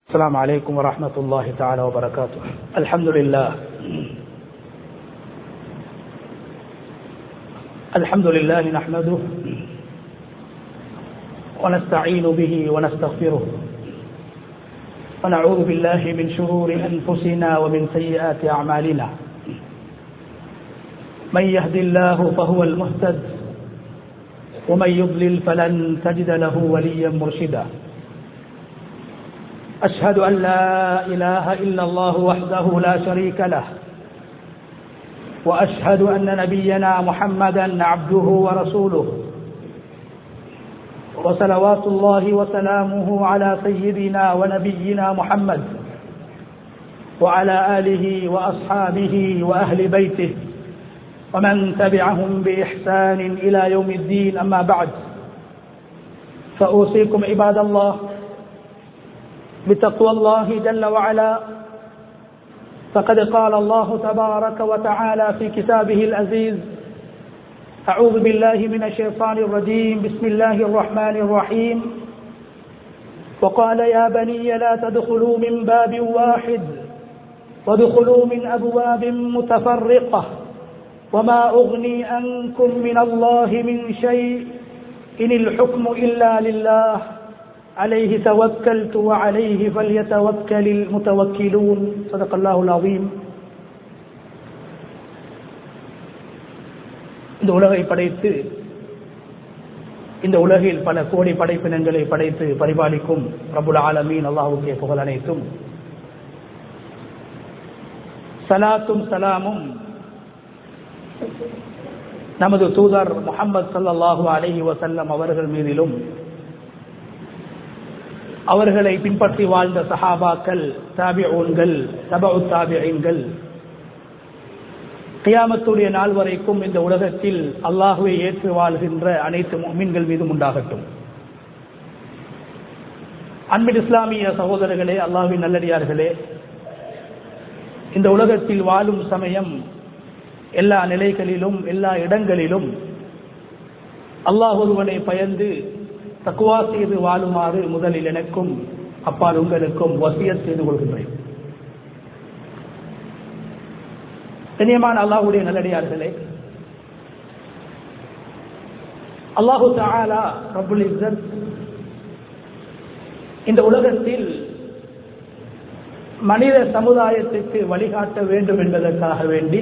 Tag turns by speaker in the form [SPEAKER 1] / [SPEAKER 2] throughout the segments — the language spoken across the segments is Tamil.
[SPEAKER 1] السلام عليكم ورحمة الله تعالى وبركاته. الحمد لله نحمده ونستعين به ونستغفره ونعوذ بالله من شرور أنفسنا ومن سيئات أعمالنا. من يهد الله فهو المهتد ومن يضلل فلن تجد له وليا مرشدا. أشهد أن لا إله إلا الله وحده لا شريك له وأشهد أن نبينا محمدا عبده ورسوله وصلوات الله وسلامه على سيدنا ونبينا محمد وعلى آله وأصحابه وأهل بيته ومن تبعهم بإحسان إلى يوم الدين. أما بعد، فأوصيكم عباد الله بتقوى الله جل وعلا، فقد قال الله تبارك وتعالى في كتابه العزيز: أعوذ بالله من الشيطان الرجيم، بسم الله الرحمن الرحيم. وقال يا بني لا تدخلوا من باب واحد وادخلوا من أبواب متفرقة وما أغني عنكم من الله من شيء إن الحكم إلا لله عليه توكلت وعليه فليتوكل المتوكلون. صدق الله العظيم. இந்த உலகை படைத்து இந்த உலகில் பல கோடி படைப்பினங்களை படைத்து பரிபாலிக்கும் ரப்புல் ஆலமீன் அல்லாஹ்வுக்கே புகழ் அனைத்தும். ஸலாத்தும் ஸலாமும் நமது தூதர் முஹம்மது ஸல்லல்லாஹு அலைஹி வஸல்லம் அவர்கள் மீதிலும், அவர்களை பின்பற்றி வாழ்ந்த சஹாபாக்கள், தாபிஊன்கள், தபஉ தாபிஈன்கள், கியாமத்துடைய நாள் வரைக்கும் இந்த உலகத்தில் அல்லாஹ்வை ஏற்று வாழ்கின்ற அனைத்து முஃமின்கள் மீதும் உண்டாகட்டும். அன்பின் இஸ்லாமிய சகோதரர்களே, அல்லாஹ்வின் நல்லடியார்களே, இந்த உலகத்தில் வாழும் சமயம் எல்லா நிலைகளிலும் எல்லா இடங்களிலும் அல்லாஹ் ஒருவனை பயந்து தக்வா செய்து வாழுமாறு முதலில் எனக்கும் அப்பால் உங்களுக்கும் வசியத் செய்து கொள்கின்றேன். கண்ணியமான அல்லாஹ்வுடைய நல்லடியார்களே, அல்லாஹு தஆலா ரப்புல் இஸ்ஸத் இந்த உலகத்தில் மனித சமுதாயத்திற்கு வழிகாட்ட வேண்டும் என்பதற்காக வேண்டி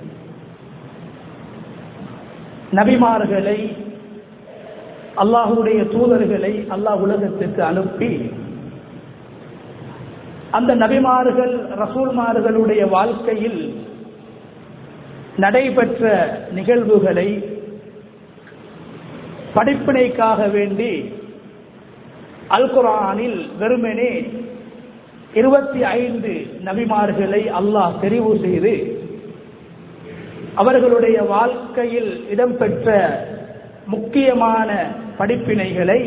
[SPEAKER 1] நபிமார்களை, அல்லாஹ்வுடைய தூதர்களை அல்லாஹ் உலகத்திற்கு அனுப்பி அந்த நபிமார்கள் ரசூல்மார்களுடைய வாழ்க்கையில் நடைபெற்ற நிகழ்வுகளை படிப்பினைக்காக வேண்டி அல் குர்ஆனில் வெறுமனே 25 நபிமார்களை அல்லாஹ் தெரிவு செய்து அவர்களுடைய வாழ்க்கையில் இடம்பெற்ற முக்கியமான படிப்பினைகளை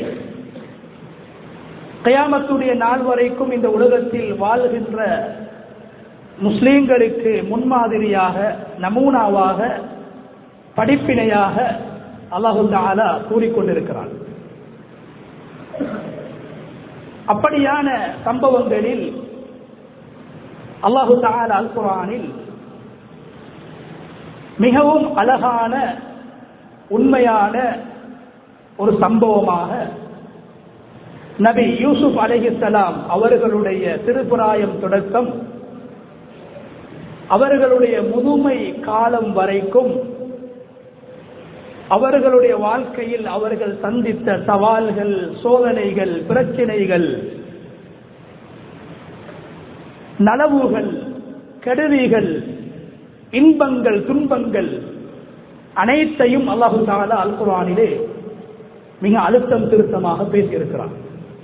[SPEAKER 1] கியாமத்துடைய நாள் வரைக்கும் இந்த உலகத்தில் வாழ்கின்ற முஸ்லிம்களுக்கு முன்மாதிரியாக, நமூனாவாக, படிப்பினையாக அல்லாஹு தஆலா கூறிக்கொண்டிருக்கிறார். அப்படியான சம்பவங்களில் அல்லாஹு தஆலா அல் குர்ஆனில் மிகவும் அழகான உண்மையான ஒரு சம்பவமாக நபி யூசுப் அலைஹிஸ்ஸலாம் அவர்களுடைய சிறுபிராயம் தொடக்கம் அவர்களுடைய முதுமை காலம் வரைக்கும் அவர்களுடைய வாழ்க்கையில் அவர்கள் சந்தித்த சவால்கள், சோதனைகள், பிரச்சனைகள், நலவுகள், கெடுதிகள், இன்பங்கள், துன்பங்கள் அனைத்தையும் அல்லாஹு தஆலா அல் குர்ஆனிலே மிக அழுத்தம் திருத்தமாக பேசியிருக்கிறார்.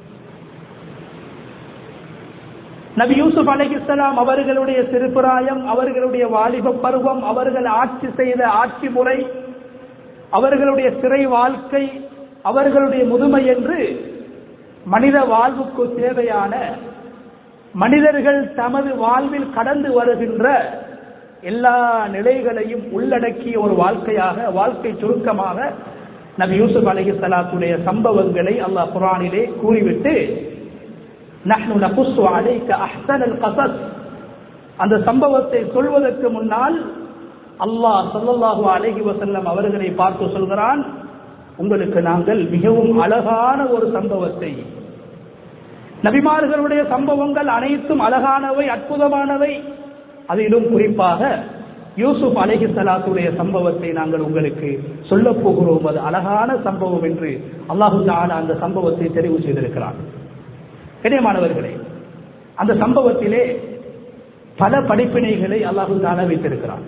[SPEAKER 1] நபி யூசுப் அலைஹிஸ்ஸலாம் அவர்களுடைய சிறுபிராயம், அவர்களுடைய வாலிப பருவம், அவர்கள் ஆட்சி செய்த ஆட்சி முறை, அவர்களுடைய சிறை வாழ்க்கை, அவர்களுடைய முதுமை என்று மனித வாழ்வுக்கு தேவையான, மனிதர்கள் தமது வாழ்வில் கடந்து வருகின்ற எல்லா நிலைகளையும் உள்ளடக்கிய ஒரு வாழ்க்கையாக, வாழ்க்கை சுருக்கமாக நபி யூசுப் அலைஹிஸ்ஸலாத்துடைய சம்பவங்களை அல்லாஹ் குர்ஆனிலே கூறிவிட்டு நஹ்னு நகுஸ்ஸு அலைக அஹ்ஸனல் கஸஸ். அந்த சம்பவத்தை சொல்வதற்கு முன்னால் அல்லாஹ் ஸல்லல்லாஹு அலைஹி வஸல்லம் அவர்களை பார்த்து சொல்கிறான், உங்களுக்கு நாங்கள் மிகவும் அழகான ஒரு சம்பவத்தை, நபிமார்களுடைய சம்பவங்கள் அனைத்தும் அழகானவை, அற்புதமானவை, அதிலும் குறிப்பாக யூசுப் அலைஹிஸ்ஸலாத்துடைய சம்பவத்தை நாங்கள் உங்களுக்கு சொல்ல போகிறோம். அது அழகான சம்பவம் என்று அல்லாஹு தஆலா அந்த சம்பவத்தை தெரிவு செய்திருக்கிறார். கண்ணியமானவர்களே, அந்த சம்பவத்திலே பல படிப்பினைகளை அல்லாஹு தஆலா வைத்திருக்கிறார்.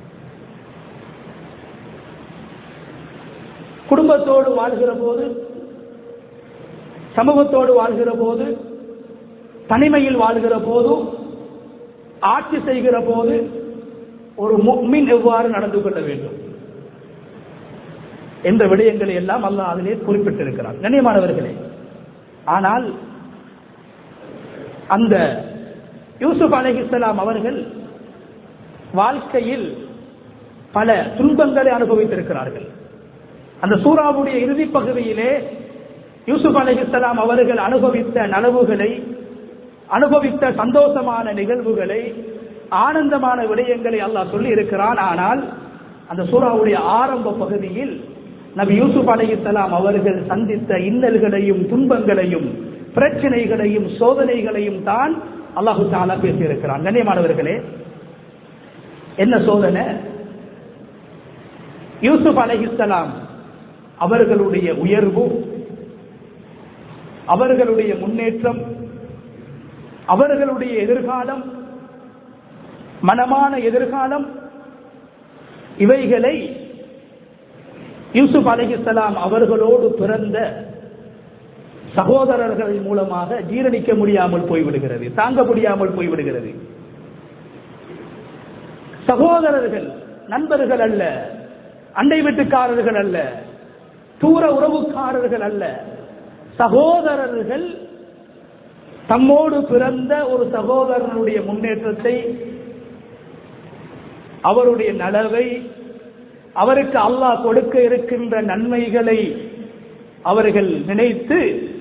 [SPEAKER 1] குடும்பத்தோடு வாழ்கிற போது, சமூகத்தோடு வாழ்கிற போது, தனிமையில் வாழ்கிற போது, ஆட்சி செய்கிற போது ஒரு முஃமின் எவ்வாறு நடந்து கொள்ள வேண்டும் என்ற விடயங்களை எல்லாம் அல்லாஹ் அதிலே குறிப்பிட்டிருக்கிறார். கண்ணியமானவர்களே, ஆனால் அந்த யூசுப் அலைஹிஸ்ஸலாம் அவர்கள் வாழ்க்கையில் பல துன்பங்களை அனுபவித்திருக்கிறார்கள். அந்த சூராவுடைய இறுதி பகுதியிலே யூசுப் அலைஹிஸ்ஸலாம் அவர்கள் அனுபவித்த நலவுகளை, அனுபவித்த சந்தோஷமான நிகழ்வுகளை, ஆனந்தமான விடயங்களை அல்லாஹ் சொல்லி இருக்கிறான். ஆனால் அந்த சூராவுடைய ஆரம்ப பகுதியில் நபி யூசுப் அலைஹிஸ்ஸலாம் அவர்கள் சந்தித்த இன்னல்களையும் துன்பங்களையும் பிரச்சனைகளையும் சோதனைகளையும் தான் அல்லாஹு தஆலா பேசியிருக்கிறான். கண்ணியமானவர்களே, என்ன சோதனை? யூசுப் அலைஹிஸ்ஸலாம் அவர்களுடைய உயர்வு, அவர்களுடைய முன்னேற்றம், அவர்களுடைய எதிர்காலம், மனமான எதிர்காலம், இவைகளை யூசுப் அலைஹிஸ்ஸலாம் அவர்களோடு பிறந்த சகோதரர்கள் மூலமாக ஜீரணிக்க முடியாமல் போய்விடுகிறது, தாங்க முடியாமல் போய்விடுகிறது. சகோதரர்கள் நண்பர்கள் அல்ல, அண்டை வீட்டுக்காரர்கள் அல்ல, தூர உறவுக்காரர்கள் அல்ல, சகோதரர்கள் தம்மோடு பிறந்த ஒரு சகோதரனுடைய முன்னேற்றத்தை, அவருடைய நலவை, அவருக்கு அல்லாஹ் கொடுக்க இருக்கின்ற நன்மைகளை அவர்கள் நினைத்து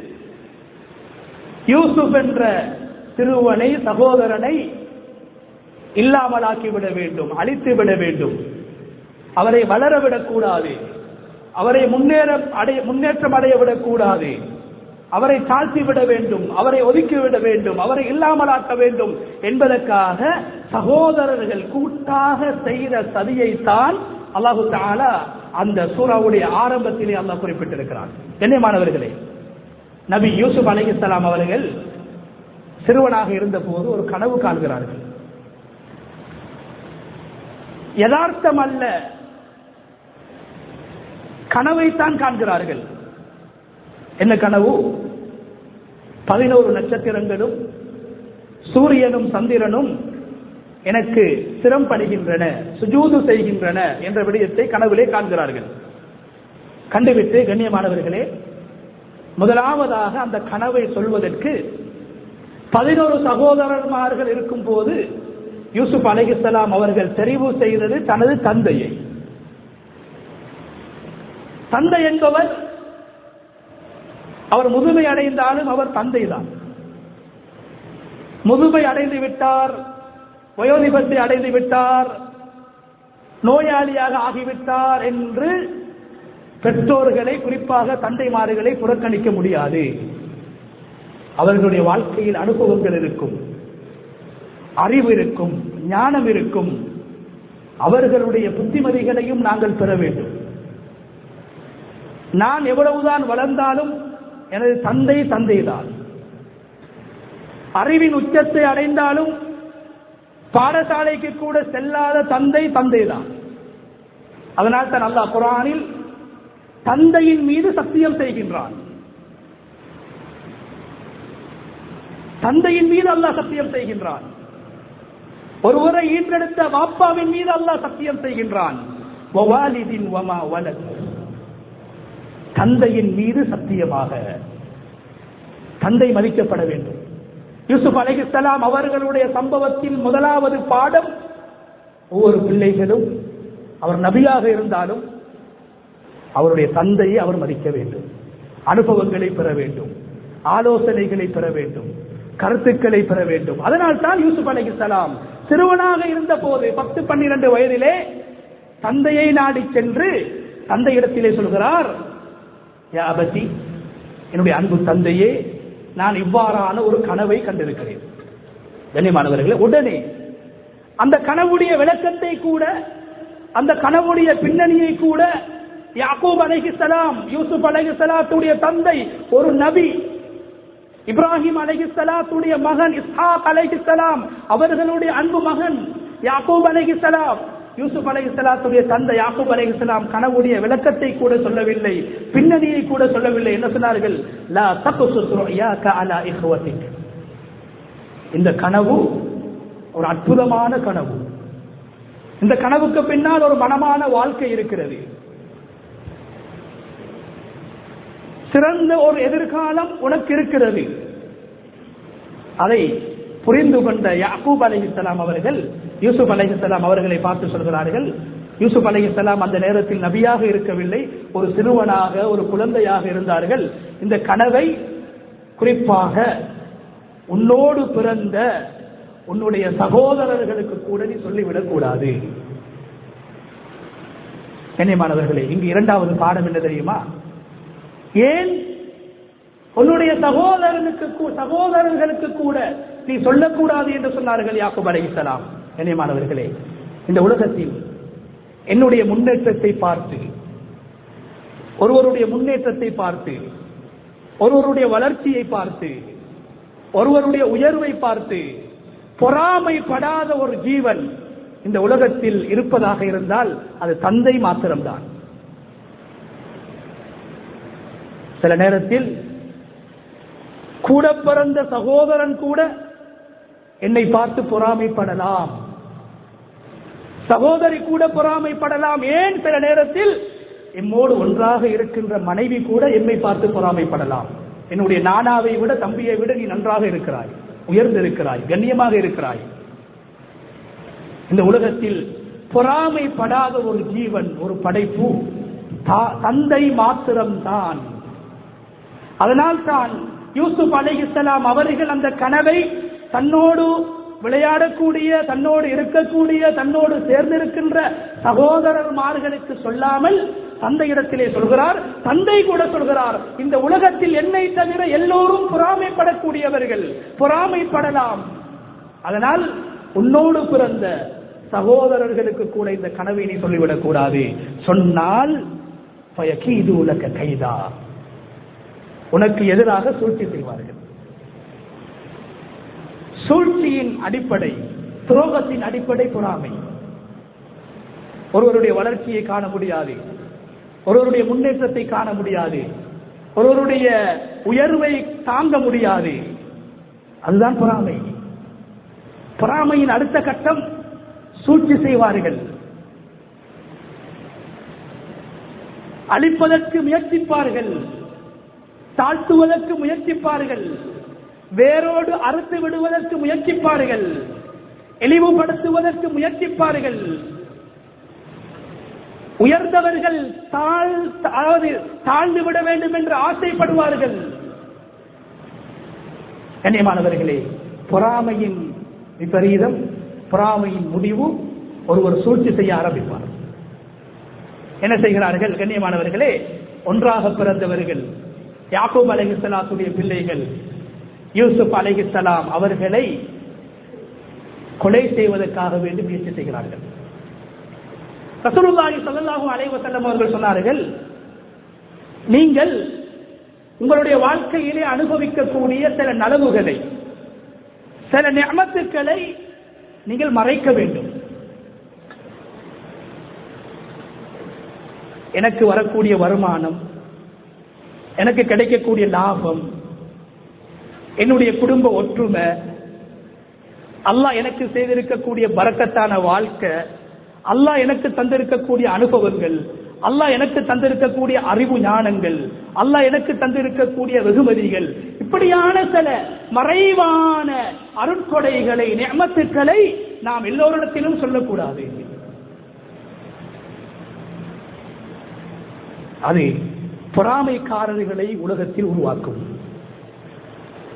[SPEAKER 1] யூசுப் என்ற சிறுவனை, சகோதரனை இல்லாமலாக்கிவிட வேண்டும், அழித்துவிட வேண்டும், அவரை வளரவிடக்கூடாது, அவரை முன்னேற்றம் அடையவிடக்கூடாது, அவரை தாழ்த்திவிட வேண்டும், அவரை ஒதுக்கிவிட வேண்டும், அவரை இல்லாமலாக்க வேண்டும் என்பதற்காக சகோதரர்கள் கூட்டாக செய்த சதியைத்தான் அல்லாஹு தஆலா அந்த சூராவுடைய ஆரம்பத்திலே அல்லாஹ் குறிப்பிட்டிருக்கிறார். கண்ணியமானவர்களே, நபி யூசுப் அலைஹிஸ்ஸலாம் அவர்கள் சிறுவனாக இருந்த போது ஒரு கனவு காண்கிறார்கள். யதார்த்தம் அல்ல, கனவைத்தான் காண்கிறார்கள். என்ன கனவு? 11 நட்சத்திரங்களும் சூரியனும் சந்திரனும் எனக்கு சிரம் படுகின்றன, சுஜூது செய்கின்றன என்ற விடயத்தை கனவிலே காண்கிறார்கள். கண்டுவிட்டு கண்ணியமானவர்களே, முதலாவதாக அந்த கனவை சொல்வதற்கு 11 சகோதரர்மார்கள் இருக்கும் போது யூசுப் அலைஹிஸ்ஸலாம் அவர்கள் தெரிவு செய்தது தனது தந்தையை. தந்தை என்பவர் அவர் முதுமை அடைந்தாலும் அவர் தந்தை தான். முதுமை அடைந்து விட்டார், வயோதிபத்தை அடைந்து விட்டார், நோயாளியாக ஆகிவிட்டார் என்று பெற்றோர்களை, குறிப்பாக தந்தைமார்களை புறக்கணிக்க முடியாது. அவர்களுடைய வாழ்க்கையில் அனுபவங்கள் இருக்கும், அறிவு இருக்கும், ஞானம் இருக்கும். அவர்களுடைய புத்திமதிகளையும் நாங்கள் பெற வேண்டும். நான் எவ்வளவுதான் வளர்ந்தாலும் எனது தந்தை தந்தைதான். அறிவின் உச்சத்தை அடைந்தாலும் பாடசாலைக்கு கூட செல்லாத தந்தை தந்தைதான். அதனால் தான் அல்லாஹ் குர்ஆனில் தந்தையின் மீது சத்தியம் செய்கின்றான். தந்தையின் மீது அல்லாஹ் சத்தியம் செய்கின்றான். ஒருவரை ஈன்றெடுத்த வாப்பாவின் மீது அல்லாஹ் சத்தியம் செய்கின்றான். வவாலிதின் வமா வலத், தந்தையின் மீது சத்தியமாக. தந்தை மதிக்கப்பட வேண்டும். யூசுப் அலைஹிஸ்ஸலாம் அவர்களுடைய சம்பவத்தின் முதலாவது பாடம், ஒவ்வொரு பிள்ளைகளும் அவர் நபியாக இருந்தாலும் அவருடைய தந்தையை அவர் மதிக்க வேண்டும், அனுபவங்களை பெற வேண்டும், ஆலோசனைகளை பெற வேண்டும், கருத்துக்களை பெற வேண்டும். அதனால் தான் யூசுப் அலைஹிஸ்ஸலாம் சிறுவனாக இருந்த போது 10-12 வயதிலே தந்தையை நாடி சென்று தந்தையிடத்திலே சொல்கிறார், யா அபதி, என்னுடைய அன்பு தந்தையே, நான் இவ்வாறான ஒரு கனவை கண்டிருக்கிறேன். கண்ணியமானவர்களே, உடனே அந்த கனவுடைய விளக்கத்தை கூட, அந்த கனவுடைய பின்னணியை கூட யாக்கூப் அலைஹிஸ்ஸலாம், யூசுப் அலைஹிஸ்ஸலாத்துடைய தந்தை ஒரு நபி, இப்ராஹிம் அலைஹிஸ்ஸலாத்துடைய மகன் இஸ்ஹாக் அலைஹிஸ்ஸலாம் அவர்களுடைய அன்பு மகன் யாக்கூப் அலைஹிஸ்ஸலாம், யூசுப் அலைஹிஸ்ஸலாத்துடைய தந்தை யாக்கூப் அலைஹிஸ்ஸலாம் கனவுடைய விளக்கத்தை கூட சொல்லவில்லை, பின்னணியை கூட சொல்லவில்லை. என்ன சொன்னார்கள்? லா தக்ஸுஸ் ருயாக அலா இஹ்வதிக். இந்த கனவு ஒரு அற்புதமான கனவு. இந்த கனவுக்கு பின்னால் ஒரு மனமான வாழ்க்கை இருக்கிறது. சிறந்த ஒரு எதிர்காலம் உனக்கு இருக்கிறது. அதை புரிந்து கொண்ட யாக்கூப் அலைஹிஸ்ஸலாம் அவர்கள் யூசுப் அலைஹிஸ்ஸலாம் அவர்களை பார்த்து சொல்கிறார்கள். யூசுப் அலைஹிஸ்ஸலாம் அந்த நேரத்தில் நபியாக இருக்கவில்லை, ஒரு சிறுவனாக, ஒரு குழந்தையாக இருந்தார்கள். இந்த கனவை குறிப்பாக உன்னோடு பிறந்த உன்னுடைய சகோதரர்களுக்கு கூட நீ சொல்லிவிடக் கூடாது. கண்ணியமானவர்களே, இங்கு இரண்டாவது பாடம் என்ன தெரியுமா? ஏன் உன்னுடைய சகோதரர்களுக்கு கூட நீ சொல்லக்கூடாது என்று சொன்னார்கள் யாக்கூப் அலைஹிஸ்ஸலாம்? கண்ணியமானவர்களே, இந்த உலகத்தில் என்னுடைய முன்னேற்றத்தை பார்த்து, ஒருவருடைய முன்னேற்றத்தை பார்த்து, ஒருவருடைய வளர்ச்சியை பார்த்து, ஒருவருடைய உயர்வை பார்த்து பொறாமைப்படாத ஒரு ஜீவன் இந்த உலகத்தில் இருப்பதாக இருந்தால் அது தந்தை மாத்திரம்தான். சில நேரத்தில் கூட பிறந்த சகோதரன் கூட என்னை பார்த்து பொறாமைப்படலாம், சகோதரி கூட பொறாமைப்படலாம். ஏன் சில நேரத்தில் எம்மோடு ஒன்றாக இருக்கின்ற மனைவி கூட என்னை பார்த்து பொறாமைப்படலாம். என்னுடைய நானாவை விட, தம்பியை விட நீ நன்றாக இருக்கிறாய், உயர்ந்திருக்கிறாய், கண்ணியமாக இருக்கிறாய். இந்த உலகத்தில் பொறாமைப்படாத ஒரு ஜீவன், ஒரு படைப்பு தந்தை மாத்திரம்தான். அதனால் தான் யூசுப் அலைஹிஸ்ஸலாம் அவர்கள் அந்த கனவை தன்னோடு விளையாடக்கூடிய, தன்னோடு இருக்கக்கூடிய, தன்னோடு சேர்ந்திருக்கின்ற சகோதரர்மார்களுக்கு சொல்லாமல் தந்தையிடத்திலே சொல்கிறார். தந்தை கூட சொல்கிறார், இந்த உலகத்தில் என்னை தவிர எல்லோரும் பொறாமைப்படக்கூடியவர்கள், பொறாமைப்படலாம். அதனால் உன்னோடு பிறந்த சகோதரர்களுக்கு கூட இந்த கனவை நீ சொல்லிவிடக் கூடாது. சொன்னால் கைதா, உனக்கு எதிராக சூழ்ச்சி செய்வார்கள். சூழ்ச்சியின் அடிப்படை, துரோகத்தின் அடிப்படை பொறாமை. ஒருவருடைய வளர்ச்சியை காண முடியாது, ஒருவருடைய முன்னேற்றத்தை காண முடியாது, ஒருவருடைய உயர்வை தாங்க முடியாது. அதுதான் பொறாமை. பொறாமையின் அடுத்த கட்டம் சூழ்ச்சி செய்வார்கள், அழிப்பதற்கு முயற்சிப்பார்கள், தாழ்த்துவதற்கு முயற்சிப்பார்கள், வேரோடு அறுத்து விடுவதற்கு முயற்சிப்பார்கள், இழிவுபடுத்துவதற்கு முயற்சிப்பார்கள். உயர்ந்தவர்கள் தாழ்ந்து விட வேண்டும் என்று ஆசைப்படுவார்கள். கண்ணியமானவர்களே, பொறாமையின் விபரீதம், பொறாமையின் முடிவு, ஒருவர் சூழ்ச்சி செய்ய ஆரம்பிப்பார். என்ன செய்கிறார்கள்? கண்ணியமானவர்களே, ஒன்றாக பிறந்தவர்கள் யாக்கூப் அலைஹிஸ்ஸலாத்துடைய பிள்ளைகள் யூசுப் அலைஹிஸ்ஸலாம் அவர்களை கொலை செய்வதற்காக வேண்டி முயற்சி செய்கிறார்கள். ரசூலுல்லாஹி ஸல்லல்லாஹு அலைஹி வஸல்லம் அவர்கள் சொன்னார்கள், நீங்கள் உங்களுடைய வாழ்க்கையிலே அனுபவிக்கக்கூடிய சில நலவுகளை, சில நிஅமத்துக்களை நீங்கள் மறைக்க வேண்டும். எனக்கு வரக்கூடிய வருமானம், எனக்கு கிடைக்கக்கூடிய லாபம், என்னுடைய குடும்ப ஒற்றுமை, அல்லாஹ் எனக்கு செய்திருக்கக்கூடிய பரக்கத்தான வாழ்க்கை, அல்லாஹ் எனக்கு தந்திருக்கக்கூடிய அனுபவங்கள், அல்லாஹ் எனக்கு தந்திருக்கக்கூடிய அறிவு ஞானங்கள், அல்லாஹ் எனக்கு தந்திருக்கக்கூடிய வெகுமதிகள், இப்படியான சில மறைவான அருட்கொடைகளை, நிஅமத்துக்களை நாம் எல்லோரிடத்திலும் சொல்லக்கூடாது. அது பொறாமைக்காரர்களை உலகத்தில் உருவாக்கும்.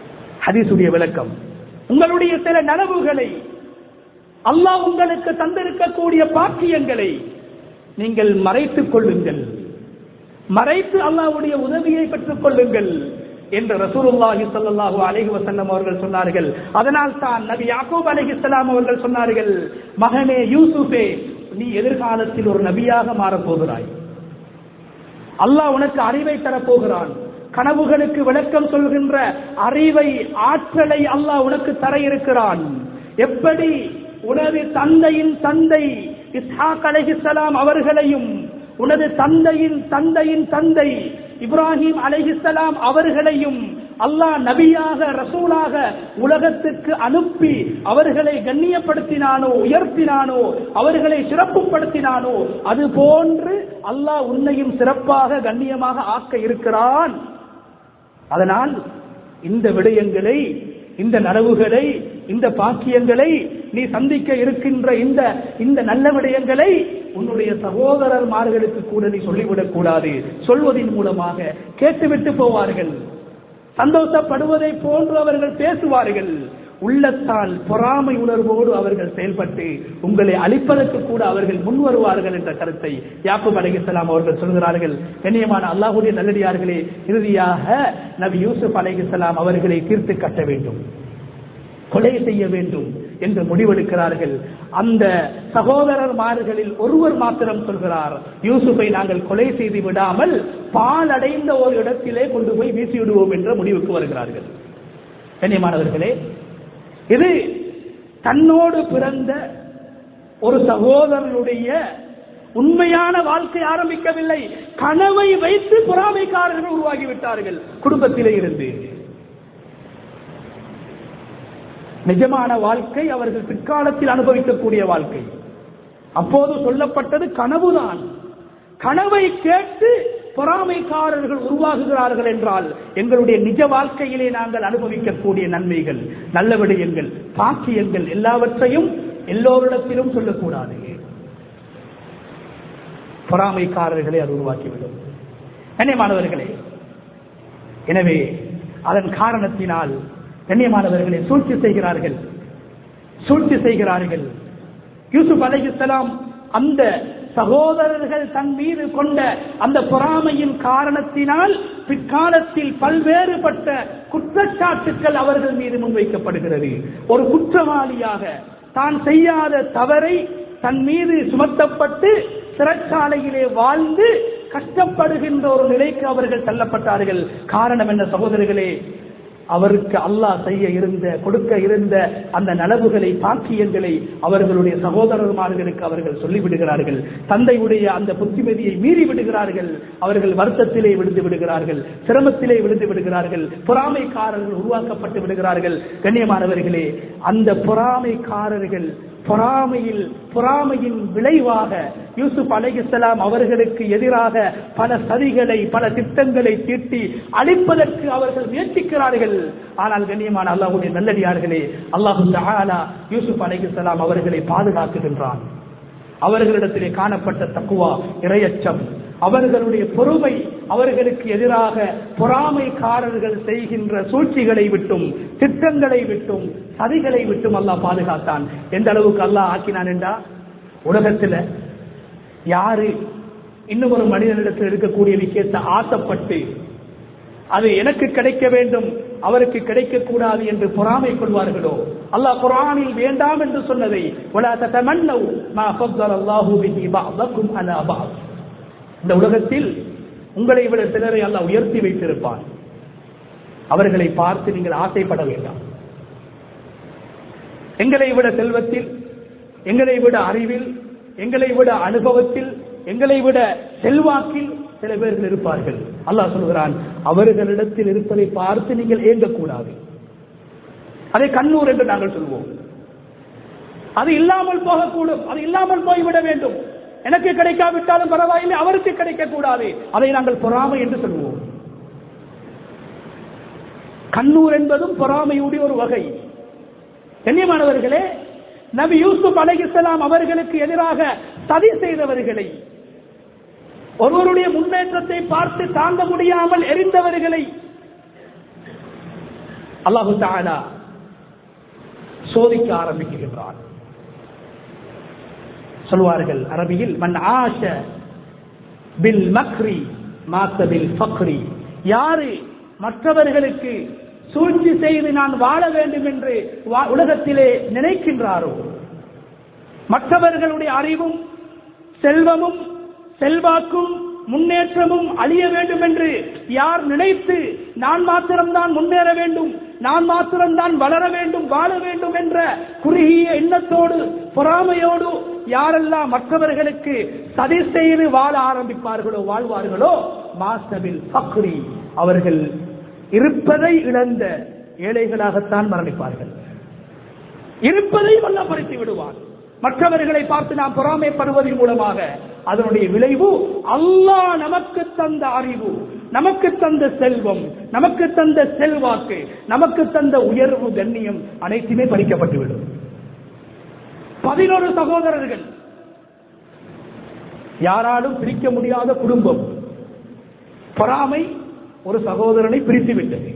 [SPEAKER 1] ஹதீஸுடைய விளக்கம். உங்களுடைய சில நனவுகளை, அல்லாஹ் உங்களுக்கு தந்திருக்கக்கூடிய பாக்கியங்களை நீங்கள் மறைத்துக் கொள்ளுங்கள், மறைத்து அல்லாஹ்வுடைய உதவியை பெற்றுக் கொள்ளுங்கள் என்று ரசூலுல்லாஹி ஸல்லல்லாஹு அலைஹி வஸல்லம் அவர்கள் சொன்னார்கள். அதனால் தான் நபி யாக்கூப் அலைஹிஸ்ஸலாம் அவர்கள் சொன்னார்கள், மகனே யூசுஃபே, நீ எதிர்காலத்தில் ஒரு நபியாக மாறப் போகிறாய். அல்லாஹ் உனக்கு அறிவை தரப்போகிறான். கனவுகளுக்கு விளக்கம் சொல்கின்ற அறிவை, ஆற்றலை அல்லாஹ் உனக்கு தர இருக்கிறான். எப்படி உனது தந்தையின் தந்தை இஸ்ஹாக் அலைஹிஸ்ஸலாம் அவர்களையும் உனது தந்தையின் தந்தையின் தந்தை இப்ராஹிம் அலைஹிஸ்ஸலாம் அவர்களையும் அல்லாஹ் நபியாக ரசூலாக உலகத்துக்கு அனுப்பி அவர்களை கண்ணியப்படுத்தினானோ, உயர்த்தினானோ, அவர்களை சிறப்புப்படுத்தினானோ, அது போன்று அல்லாஹ் உன்னையும் சிறப்பாக கண்ணியமாக ஆக்க இருக்கிறான். அதனால் இந்த விடயங்களை, இந்த நனவுகளை, இந்த பாக்கியங்களை, நீ சந்திக்க இருக்கின்ற இந்த நல்ல விடயங்களை உன்னுடைய சகோதரர்மார்களுக்கு கூட நீ சொல்லிவிடக் கூடாது. சொல்வதன் மூலமாக கேட்டுவிட்டு போவார்கள், சந்தோஷப்படுவதை போன்று அவர்கள் பேசுவார்கள். உள்ளத்தால் பொறாமை உணர்வோடு அவர்கள் செயல்பட்டு உங்களை அழிப்பதற்கு கூட அவர்கள் முன் வருவார்கள் என்ற கருத்தை யாக்கூப் அலைஹிஸ்ஸலாம் அவர்கள் சொல்கிறார்கள். கண்ணியமான அல்லாஹ்வுடைய நல்லடியார்களே, இறுதியாக நபி யூசுப் அலைஹிஸ்ஸலாம் அவர்களை தீர்த்து கட்ட வேண்டும், கொலை செய்ய வேண்டும் என்று முடிவெடுக்கிறார்கள். அந்த சகோதரர்மார்களில் ஒருவர் மாத்திரம் சொல்கிறார், யூசுஃபை நாங்கள் கொலை செய்து விடாமல் பால் அடைந்த ஒரு இடத்திலே கொண்டு போய் வீசிவிடுவோம் என்ற முடிவுக்கு வருகிறார்கள். கண்ணியமானவர்களே, இது தன்னோடு பிறந்த ஒரு சகோதரனுடைய உண்மையான வாழ்க்கை ஆரம்பிக்கவில்லை. கனவை வைத்து பொறாமைக்காரர்கள் உருவாகிவிட்டார்கள் குடும்பத்திலே இருந்து. நிஜமான வாழ்க்கை அவர்கள் பிற்காலத்தில் அனுபவிக்கக்கூடிய வாழ்க்கை. அப்போது சொல்லப்பட்டது கனவுதான். கனவை கேட்டு பொறாமைக்காரர்கள் உருவாகுகிறார்கள் என்றால் எங்களுடைய நிஜ வாழ்க்கையிலே நாங்கள் அனுபவிக்கக்கூடிய நன்மைகள், நல்ல விடயங்கள், பாக்கியங்கள் எல்லாவற்றையும் எல்லோரிடத்திலும் சொல்லக்கூடாது. பொறாமைக்காரர்களை அது உருவாக்கிவிடும். கண்ணியமானவர்களே, எனவே அதன் காரணத்தினால் கண்ணியமானவர்களை சூழ்ச்சி செய்கிறார்கள். யூசுப் அலைஹிஸ்ஸலாம் அந்த சகோதரர்கள் தன் மீது கொண்ட அந்த பொறாமையின் காரணத்தினால் பிற்காலத்தில் பல்வேறுபட்ட குற்றச்சாட்டுக்கள் அவர்கள் மீது முன்வைக்கப்படுகிறது. ஒரு குற்றவாளியாக தான் செய்யாத தவறை தன் மீது சுமத்தப்பட்டு சிறைச்சாலையிலே வாழ்ந்து கஷ்டப்படுகின்ற ஒரு நிலைக்கு அவர்கள் தள்ளப்பட்டார்கள். காரணம் என்ன சகோதரர்களே? அவருக்கு அல்லாஹ் செய்ய இருந்த, கொடுக்க இருந்த அந்த நலவுகளை, பாக்கியங்களை அவர்களுடைய சகோதரர்மார்களுக்கு அவர்கள் சொல்லிவிடுகிறார்கள். தந்தையுடைய அந்த புத்திமதியை மீறி விடுகிறார்கள். அவர்கள் வருத்தத்திலே விழுந்து விடுகிறார்கள், சிரமத்திலே விழுந்து விடுகிறார்கள், பொறாமைக்காரர்கள் உருவாக்கப்பட்டு விடுகிறார்கள். கண்ணியமானவர்களே, அந்த பொறாமைக்காரர்கள் பொறாமையின் விளைவாக யூசுப் அலைஹிஸ்ஸலாம் அவர்களுக்கு எதிராக பல சதிகளை, பல திட்டங்களை தீட்டி அழிப்பதற்கு அவர்கள் முயற்சிக்கிறார்கள். ஆனால் கண்ணியமான அல்லாஹ்வுடைய நல்லடியார்களே, அல்லாஹ் தஆலா யூசுப் அலைஹிஸ்ஸலாம் அவர்களை பாதுகாக்குகின்றான். அவர்களிடத்திலே காணப்பட்ட தக்வா, இறையச்சம், அவர்களுடைய பொறுமை அவர்களுக்கு எதிராக பொறாமைக்காரர்கள் செய்கின்ற சூழ்ச்சிகளை விட்டும், திட்டங்களை விட்டும், சதிகளை விட்டும் அல்லாஹ் பாதுகாத்தான். எந்த அளவுக்கு அல்லாஹ் ஆக்கினான் என்றா, உலகத்தில் யாரு இன்னும் ஒரு மனிதனிடத்தில் இருக்கக்கூடிய விஷயத்தை ஆசைப்பட்டு அது எனக்கு கிடைக்க வேண்டும், அவருக்கு கிடைக்கக்கூடாது என்று பொறாமை கொள்வார்களோ, அல்லாஹ் குர்ஆனில் வேண்டாம் என்று சொன்னதை வலா ததமன்னௌ மா ஃபضلல்லாஹு பிஹி பஅதக்கும் அலா பஅத், இந்த உலகத்தில் உங்களை விட சிலரை அல்லாஹ் உயர்த்தி வைத்திருப்பான், அவர்களை பார்த்து நீங்கள் ஆசைப்பட வேண்டாம். எங்களை விட செல்வத்தில், எங்களை விட அறிவில், எங்களை விட அனுபவத்தில், எங்களை விட செல்வாக்கில் சில பேர்கள் இருப்பார்கள். அல்லாஹ் சொல்கிறான், அவர்களிடத்தில் இருப்பதை பார்த்து நீங்கள் ஏங்கக்கூடாது. அதை கண்ணூர் என்று நாங்கள் சொல்வோம். அது இல்லாமல் போகக்கூடும், அது இல்லாமல் போய்விட வேண்டும். எனக்கு கிடைக்காவிட்டாலும் பரவாயில்லை, அவருக்கு கிடைக்கக்கூடாது, அதை நாங்கள் பொறாமை என்று சொல்வோம். கண்ணூர் என்பதும் பொறாமையுடைய ஒரு வகை. கண்ணியமானவர்களே, நபி யூசுப் அலைஹிஸ்ஸலாம் அவர்களுக்கு எதிராக சதி செய்தவர்களை, ஒருவருடைய முன்னேற்றத்தை பார்த்து தாங்க முடியாமல் எரிந்தவர்களை, அல்லாஹு தஆலா சோதிக்க ஆரம்பிக்கின்றான். சொல்வார்கள் அரபியில், மன் ஆஷ பில் மக்ரி மாத்த பில் ஃபக்ரி. யாரு மற்றவர்களுக்கு சூழ்ச்சி செய்து நான் வாழ வேண்டும் என்று உலகத்திலே நினைக்கின்றாரோ, மற்றவர்களுடைய அறிவும் செல்வமும் செல்வாக்கும் முன்னேற்றமும் அழிய வேண்டும் என்று யார் நினைத்து நான் மாத்திரம்தான் முன்னேற வேண்டும், நான் மாத்திரம்தான் வளர வேண்டும், வாழ வேண்டும் என்ற குறுகிய எண்ணத்தோடு பொறாமையோடு யாரெல்லாம் மற்றவர்களுக்கு சதி செய்து வாழ ஆரம்பிப்பார்களோ, வாழ்வார்களோ, மாஸ்டபில் ஃபக்ரி, அவர்கள் இருப்பதை இழந்த ஏழைகளாகத்தான் மரணிப்பார்கள். இருப்பதை வல்லப்படுத்தி விடுவார். மற்றவர்களை பார்த்து நாம் பொறாமைப்படுவதன் மூலமாக அதனுடைய விளைவு அல்லாஹ் நமக்கு தந்த அறிவு, நமக்கு தந்த செல்வம், நமக்கு தந்த செல்வாக்கு, நமக்கு தந்த உயர்வு, கண்ணியம் அனைத்துமே பறிக்கப்பட்டுவிடும். 11 சகோதரர்கள், யாராலும் பிரிக்க முடியாத குடும்பம். பொறாமை ஒரு சகோதரனை பிரித்துவிட்டது,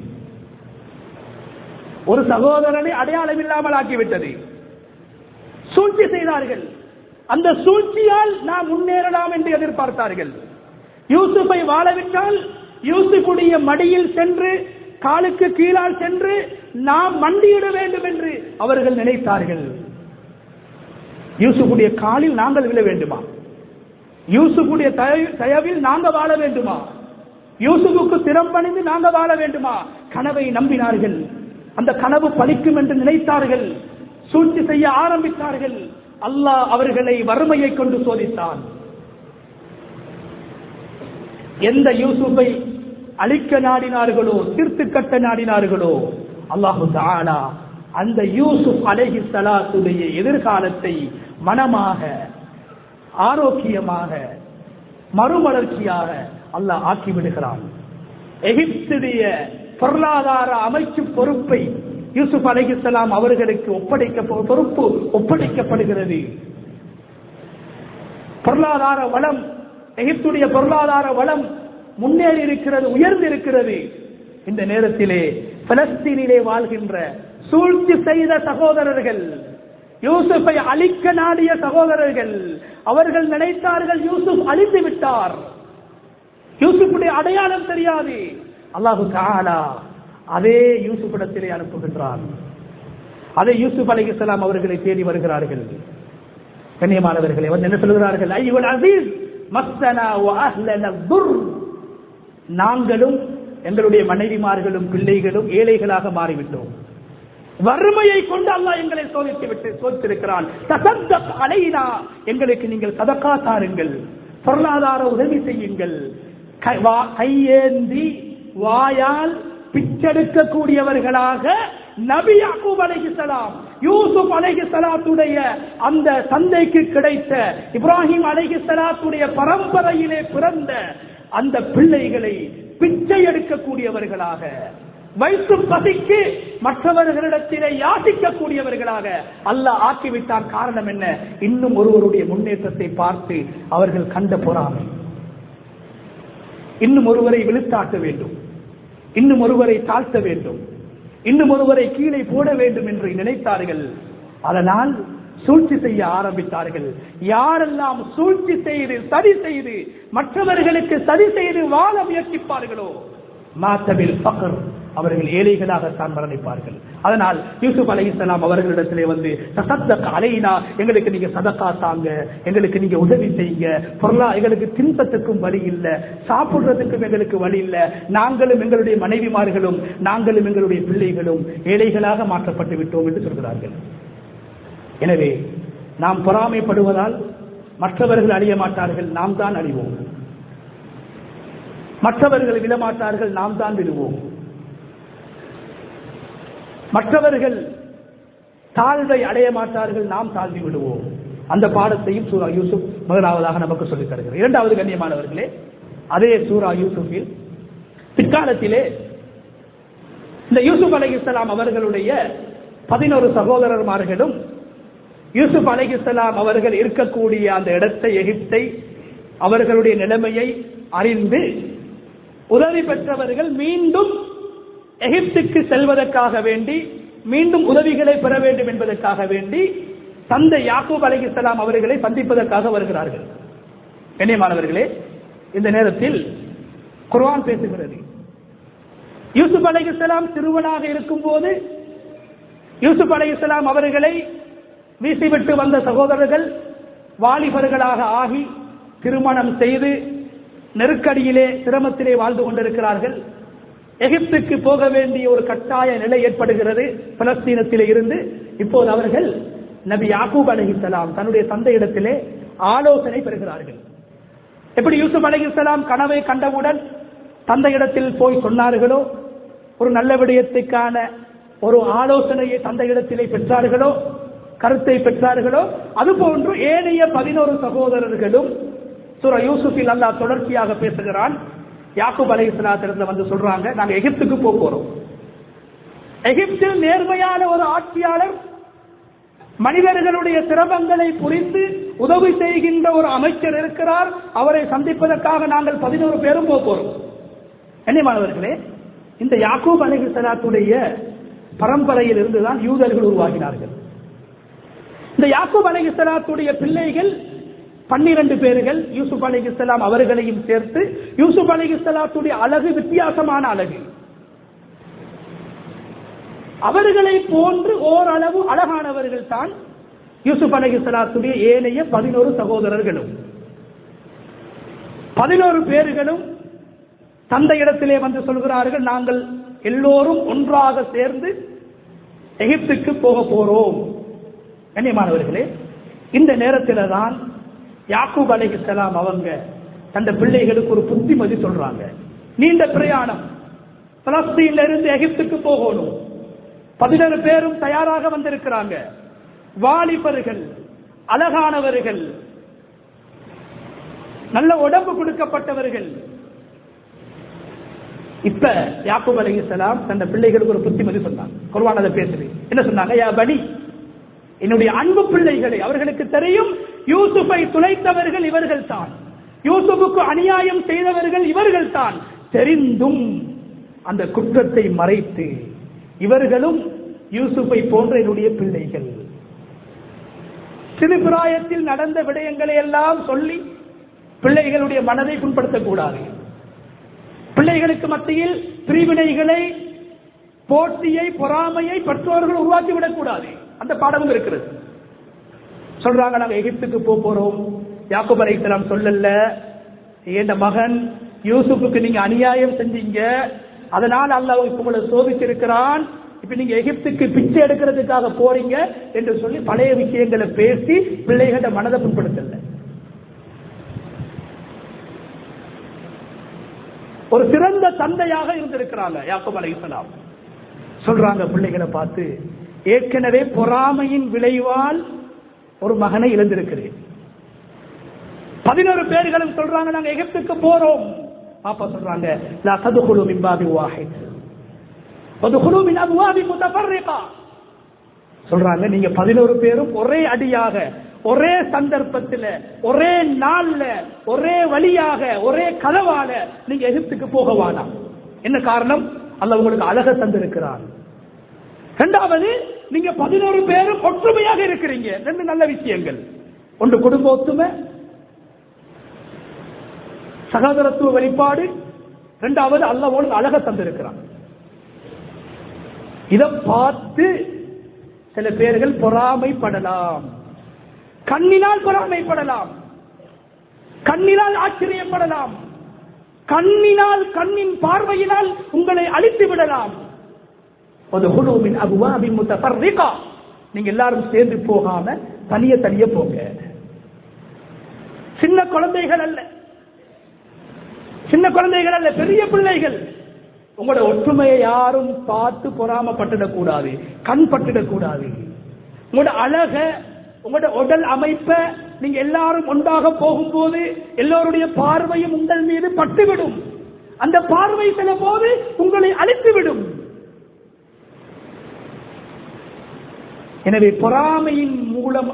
[SPEAKER 1] ஒரு சகோதரனை அடையாளம் இல்லாமல் ஆக்கிவிட்டது. சூழ்ச்சி செய்தார்கள். அந்த சூழ்ச்சியால் நாம் முன்னேறலாம் என்று எதிர்பார்த்தார்கள். யூசுஃபை வாழவிட்டால் யூசுஃபுடைய மடியில் சென்று, காலுக்கு கீழால் சென்று நாம் மண்டியிட வேண்டும் என்று அவர்கள் நினைத்தார்கள். யூசுஃபுடைய காலில் நாங்கள் விழ வேண்டுமா? யூசுஃபுடைய தயவில் நாங்கள் வாழ வேண்டுமா? யூசுஃபுக்கு திறம்பணிந்து நாங்கள் வாழ வேண்டுமா? கனவை நம்பினார்கள். அந்த கனவு பலிக்கும் என்று நினைத்தார்கள். சூழ்ச்சி செய்ய ஆரம்பித்தார்கள். அல்லாஹ் அவர்களை வறுமையை கொண்டு சோதித்தான். எந்த யூசுஃபை அழிக்க நாடினார்களோ, தீர்த்து கட்ட நாடினார்களோ, அல்லாஹு தஆலா அந்த யூசுப் அலைஹிஸ்ஸலாத்துடைய எதிர்காலத்தை மனமாக, ஆரோக்கியமாக, மறுமலர்ச்சியாக அல்லாஹ் ஆக்கிவிடுகிறான். எகிப்துடைய பொருளாதார அமைச்சு பொறுப்பை யூசுப் அலைஹிஸ்ஸலாம் அவர்களுக்கு பொறுப்பு ஒப்படைக்கப்படுகிறது. பொருளாதார வளம், எகிப்துடைய பொருளாதார வளம் முன்னேறி இருக்கிறது, உயர்ந்து இருக்கிறது. இந்த நேரத்திலே பலஸ்தீனிலே வாழ்கின்ற சூழ்ச்சி செய்த சகோதரர்கள், யூசுஃபை அழிக்க நாடிய சகோதரர்கள், அவர்கள் நினைத்தார்கள் யூசுப் அழிந்து விட்டார், யூசுஃபுடைய அடையாளம் தெரியாது. அல்லாஹு தஆலா அதே யூசுஃபிடத்திலே அனுப்புகின்றார். அதே யூசுப் அலைஹிஸ்ஸலாம் அவர்களை தேடி வருகிறார்கள். கண்ணியமானவர்களே, வந்து என்ன சொல்கிறார்கள்? ஐயுல் அஸீஸ் மஸ்ஸனா வ அஹ்லனா துர். நாங்களும் எங்களுடைய மனைவிமார்களும் பிள்ளைகளும் ஏழைகளாக மாறிவிட்டோம். வறுமையை கொண்டு அல்லாஹ் எங்களை சோதித்திருக்கிறான். தஸத்தக் அலைனா, எங்களுக்கு நீங்கள் சதகா தாருங்கள், பொருளாதார உதவி செய்யுங்கள். கையேந்தி வாயால் பிச்செடுக்கக்கூடியவர்களாக நபி யாக்கூப் அலைஹிஸ்ஸலாம், யூசுப் அலைஹிஸ்ஸலாத்துடைய அந்த தந்தைக்கு கிடைத்த, இப்ராஹிம் அலைஹிஸ்ஸலாத்துடைய பரம்பரையிலே பிறந்த அந்த பிள்ளைகளை பிச்சை எடுக்கக்கூடியவர்களாக, வயிற்று பசிக்கு மற்றவர்களிடத்திலே யாசிக்கக்கூடியவர்களாக அல்லாஹ் ஆக்கிவிட்டான். காரணம் என்ன? இன்னும் ஒருவருடைய முன்னேற்றத்தை பார்த்து அவர்கள் கண்ட பொறாமை. இன்னும் ஒருவரை விழுத்தாட்ட வேண்டும், இன்னும் ஒருவரை தாழ்த்த வேண்டும், இன்னும் ஒருவரை கீழே போட வேண்டும் என்று நினைத்தார்கள். அதனால் சூழ்ச்சி செய்ய ஆரம்பித்தார்கள். யாரெல்லாம் சூழ்ச்சி செய்து, சதி செய்து, மற்றவர்களுக்கு சதி செய்து வாழ முயற்சிப்பார்களோ, மாத்தபில் ஃபக்ர், அவர்கள் ஏழைகளாகத்தான் மரணிப்பார்கள். அதனால் யூசுப் அலைஹிஸ்ஸலாம் அவர்களிடத்திலே வந்து தஸத்தக் அலைனா, எங்களுக்கு நீங்க சதகா தாங்க, எங்களுக்கு நீங்க உதவி செய்யுங்க, எங்களுக்கு தின்பத்துக்கும் வழி இல்லை, சாப்பிடுறதுக்கும் எங்களுக்கு வழி இல்லை, நாங்களும் எங்களுடைய மனைவிமார்களும் நாங்களும் எங்களுடைய பிள்ளைகளும் ஏழைகளாக மாற்றப்பட்டு விட்டோம் என்று சொல்கிறார்கள். எனவே நாம் பொறாமைப்படுவதால் மற்றவர்கள் அழிய மாட்டார்கள், நாம் தான் அழிவோம். மற்றவர்கள் விழமாட்டார்கள், நாம் தான் விழுவோம். மற்றவர்கள் தாழ்வை அடைய மாட்டார்கள், நாம் தாழ்வி விடுவோம். அந்த பாடத்தையும் சூரா யூசுப் முதலாவதாக நமக்கு சொல்லித் தருகிறது. இரண்டாவது கண்ணியமானவர்களே, அதே சூரா யூசுஃபில் பிற்காலத்திலே இந்த யூசுப் அலைஹிஸ்ஸலாம் அவர்களுடைய 11 சகோதரர்மார்களும் யூசுப் அலைஹிஸ்ஸலாம் அவர்கள் இருக்கக்கூடிய அந்த இடத்தை, எகிப்தை, அவர்களுடைய நிலைமையை அறிந்து உதவி பெற்றவர்கள் மீண்டும் எகிப்துக்கு செல்வதற்காக வேண்டி மீண்டும் உதவிகளை பெற வேண்டும் என்பதற்காக வேண்டி தந்தை யாக்கூப் அலைஹிஸ்ஸலாம் அவர்களை சந்திப்பதற்காக வருகிறார்கள். கண்ணியமானவர்களே, இந்த நேரத்தில் குர்ஆன் பேசுகிறது. யூசுப் அலைஹிஸ்ஸலாம் சிறுவனாக இருக்கும் போது யூசுப் அலைஹிஸ்ஸலாம் அவர்களை வீசிவிட்டு வந்த சகோதரர்கள் வாலிபர்களாக ஆகி திருமணம் செய்து நெருக்கடியிலே சிரமத்திலே வாழ்ந்து கொண்டிருக்கிறார்கள். எகிப்துக்கு போக வேண்டிய ஒரு கட்டாய நிலை ஏற்படுகிறது. பலஸ்தீனத்திலே இருந்து இப்போது அவர்கள் நபி யாக்கூப் அலைஹிஸ்ஸலாம் தன்னுடைய தந்தையிடத்திலே ஆலோசனை பெறுகிறார்கள். எப்படி யூசுப் அலைஹிஸ்ஸலாம் கனவை கண்டவுடன் தந்தையிடத்தில் போய் சொன்னார்களோ, ஒரு நல்ல விடயத்துக்கான ஒரு ஆலோசனையை தந்தையிடத்திலே பெற்றார்களோ, கருத்தை பெற்றார்களோ, அதுபோன்று ஏனைய 11 சகோதரர்களும் சூரா யூசுஃபில் அல்லாஹ் தொடர்ச்சியாக பேசுகிறான். யாக்கூப் அலைஹிஸ்ஸலாத்திலிருந்து வந்து சொல்றாங்க, நாங்க எகிப்துக்கு போறோம். எகிப்தில் நேர்மையான ஒரு ஆட்சியாளர், மனிதர்களுடைய சிரமங்களை புரிந்து உதவி செய்கின்ற ஒரு அமைச்சர் இருக்கிறார். அவரை சந்திப்பதற்காக நாங்கள் 11 பேரும் போறோம். கண்ணியமானவர்களே, இந்த யாக்கூப் அலைஹிஸ்ஸலாத்துடைய பரம்பரையில் இருந்துதான் யூதர்கள் உருவாகினார்கள். இந்த யாக்கூப் அலைஹிஸ்ஸலாத்துடைய பிள்ளைகள் 12 பேர்கள். யூசுப் அலைஹிஸ்ஸலாம் அவர்களையும் சேர்த்து. யூசுப் அலைஹிஸ்ஸலாத்துடைய அழகு வித்தியாசமான அழகு. அவர்களை போன்று ஓரளவு அழகானவர்கள் தான் யூசுப் அலைஹிஸ்ஸலாத்துடைய ஏனைய 11 சகோதரர்களும். 11 பேர்களும் தந்தையிடத்திலே வந்து சொல்கிறார்கள், நாங்கள் எல்லோரும் ஒன்றாக சேர்ந்து எகிப்துக்கு போக போறோம். கண்ணியமானவர்களே, இந்த நேரத்தில் தான் யாக்கூப் அலைஹிஸ்ஸலாம் அவங்க தந்த பிள்ளைகளுக்கு ஒரு புத்திமதி சொல்றாங்க. நீண்ட பிரயாணம், பலஸ்தீன்ல இருந்து எகிப்துக்கு போகணும். 11 பேரும் தயாராக வந்திருக்கிறாங்க. வாலிபர்கள், அழகானவர்கள், நல்ல உடம்பு கொடுக்கப்பட்டவர்கள். இப்ப யாக்கூப் அலைஹிஸ்ஸலாம் தந்த பிள்ளைகளுக்கு ஒரு புத்திமதி சொன்னாங்க. குர்ஆன் அதை பேசுது. என்ன சொன்னாங்க? யா பனி, என்னுடைய அன்பு பிள்ளைகளை, அவர்களுக்கு தெரியும் யூசுஃபை துளைத்தவர்கள் இவர்கள் தான், யூசுஃபுக்கு அநியாயம் செய்தவர்கள் இவர்கள் தான். தெரிந்தும் அந்த குற்றத்தை மறைத்து இவர்களும் யூசுஃபை போன்ற என்னுடைய பிள்ளைகள். சிறு பிராயத்தில் நடந்த விடயங்களை எல்லாம் சொல்லி பிள்ளைகளுடைய மனதை புண்படுத்தக்கூடாது. பிள்ளைகளுக்கு மத்தியில் பிரிவினைகளை, போட்டியை, பொறாமையை பெற்றோர்கள் உருவாக்கிவிடக் கூடாது. அந்த பாடமும் இருக்கிறது. சொல்றாங்க, நாங்க எகிப்துக்கு போறோம். யாக்கூப் அலைஹிஸ்ஸலாம் சொல்லல, என் மகன் யூசுஃபுக்கு நீங்க அநியாயம் செஞ்சீங்க, அதனால் அல்லாஹ் உங்களை சோதிச்சிருக்கிறான், இப்ப நீங்க எகிப்துக்கு பிச்சை எடுக்கிறதுக்காக போறீங்க என்று சொல்லி பழைய விஷயங்களை பேசி பிள்ளைகள மனதை புண்படுத்தல. ஒரு சிறந்த தந்தையாக இருந்திருக்கிறாங்க யாக்கூப் அலைஹிஸ்ஸலாம். சொல்றாங்க பிள்ளைகளை பார்த்து, ஏற்கனவே பொறாமையின் விளைவால் ஒரு மகனை இழந்திருக்கிறேன். 11 பேர்களும் சொல்றாங்க, நாங்க எகிப்துக்கு போறோம். பாப்பா சொல்றாங்க, லா ததுகுலு மின் பாபின் வாஹித் வதுகுலு மின் அப்வாபின் முத்தஃபர்ரிகா. சொல்றாங்க, நீங்க 11 பேரும் ஒரே அடியாக, ஒரே சந்தர்ப்பத்தில், ஒரே நாள்ல, ஒரே வழியாக, ஒரே கதவால நீங்க எகிப்துக்கு போக வேணாம். என்ன காரணம்? அல்லாஹ் உங்களுக்கு அழக தந்திருக்கிறான். இரண்டாவது, நீங்க 11 பேரும் ஒற்றுமையாக இருக்கிறீங்க. 2 நல்ல விஷயங்கள். ஒன்று குடும்ப ஒற்றுமை, சகோதரத்துவ வெளிப்பாடு. இரண்டாவது, அல்லாஹ் உங்களுக்கு அழக தந்திருக்கிறான். இதை பார்த்து சில பேர்கள் பொறாமைப்படலாம், கண்ணினால் பொறாமைப்படலாம், கண்ணினால் ஆச்சரியப்படலாம், கண்ணினால், கண்ணின் பார்வையினால் உங்களை அழித்து விடலாம். நீங்க எல்லாரும் சேர்ந்து போகாம தனிய தனிய போங்க. சின்ன குழந்தைகள் அல்ல, சின்ன குழந்தைகள் அல்ல, பெரிய பிள்ளைகள். உங்களோட ஒற்றுமையை யாரும் பார்த்து பொறாமப்பட்டுடக்கூடாது, கண் பட்டுடக்கூடாது. உங்களோட அழக, உங்களோட உடல் அமைப்பை நீங்க எல்லாரும் ஒன்றாக போகும்போது எல்லோருடைய பார்வையும் உங்கள் மீது பட்டுவிடும். அந்த பார்வை சில போது உங்களை அழித்துவிடும். எனவே பொறாமையின் மூலம்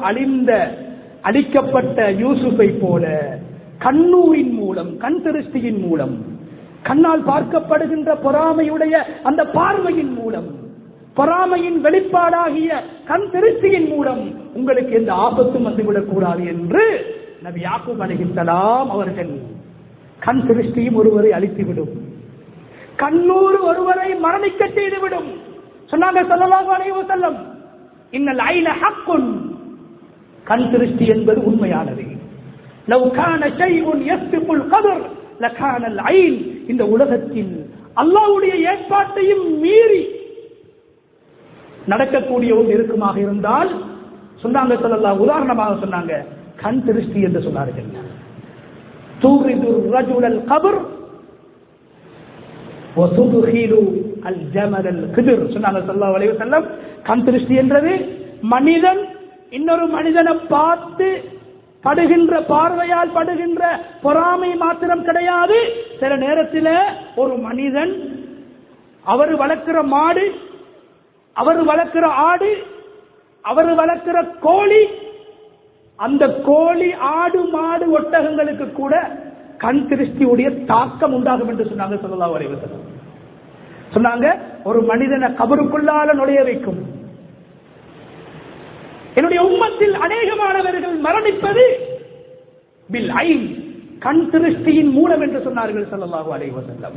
[SPEAKER 1] அழிக்கப்பட்ட யூசுஃபை போல கண்ணூரின் மூலம், கண் திருஷ்டியின் மூலம் கண்ணால் பார்க்கப்படுகின்ற பொறாமையுடைய அந்த பார்வையின் மூலம், பொறாமையின் வெளிப்பாடாகிய கண் திருஷ்டியின் மூலம் உங்களுக்கு எந்த ஆபத்தும் வந்துவிடக் கூடாது என்று நபி யாக்கூப் அலைஹிஸ்ஸலாம் அவர்கள், கண் திருஷ்டியும் ஒருவரை அழித்துவிடும், கண்ணூர் ஒருவரை மரணிக்க செய்துவிடும் சொன்னாங்க ஸல்லல்லாஹு அலைஹி வஸல்லம். இன்னல் ஐன ஹக்குன், கண் திருஷ்டி என்பது உண்மையானது. லவ் கான ஷைஉன் யஸ்பிகுல் கதர் லகானல் ஐன், இந்த உலகத்தில் அல்லாஹ்வுடைய ஏற்பாட்டையும் மீறி நடக்கக்கூடிய ஒன்று இருக்குமாக இருந்தால் சொன்னாங்க ஸல்லல்லாஹு, உதாரணமாக சொன்னாங்க கண் திருஷ்டி என்று சொன்னார்கள். தூரிது ரஜுலல் கபர் வ துத்ஹிலு அல் ஜமல் அல் கித்ர் சொன்னாங்க ஸல்லல்லாஹு அலைஹி வஸல்லம். கண் திருஷ்டி என்றது மனிதன் இன்னொரு மனிதனை பார்த்து படுகின்ற பார்வையால் படுகின்ற பொறாமை மாத்திரம் கிடையாது. சில நேரத்தில் ஒரு மனிதன் அவர் வளர்க்கிற மாடு, அவர் வளர்க்கிற ஆடு, அவர் வளர்க்கிற கோழி, அந்த கோழி ஆடு மாடு ஒட்டகங்களுக்கு கூட கண் திருஷ்டியுடைய தாக்கம் உண்டாகும் என்று சொன்னாங்க ஸல்லல்லாஹு அலைஹி வஸல்லம். சொன்னாங்க ஒரு மனிதனை கபருக்குள்ளால நுழைய வைக்கும். என்னுடைய உம்மத்தில் அநேகமானவர்கள் மரணிப்பது பில் ஐன், கண் திருஷ்டியின் மூலம் என்று சொன்னார்கள் ஸல்லல்லாஹு அலைஹி வஸல்லம்.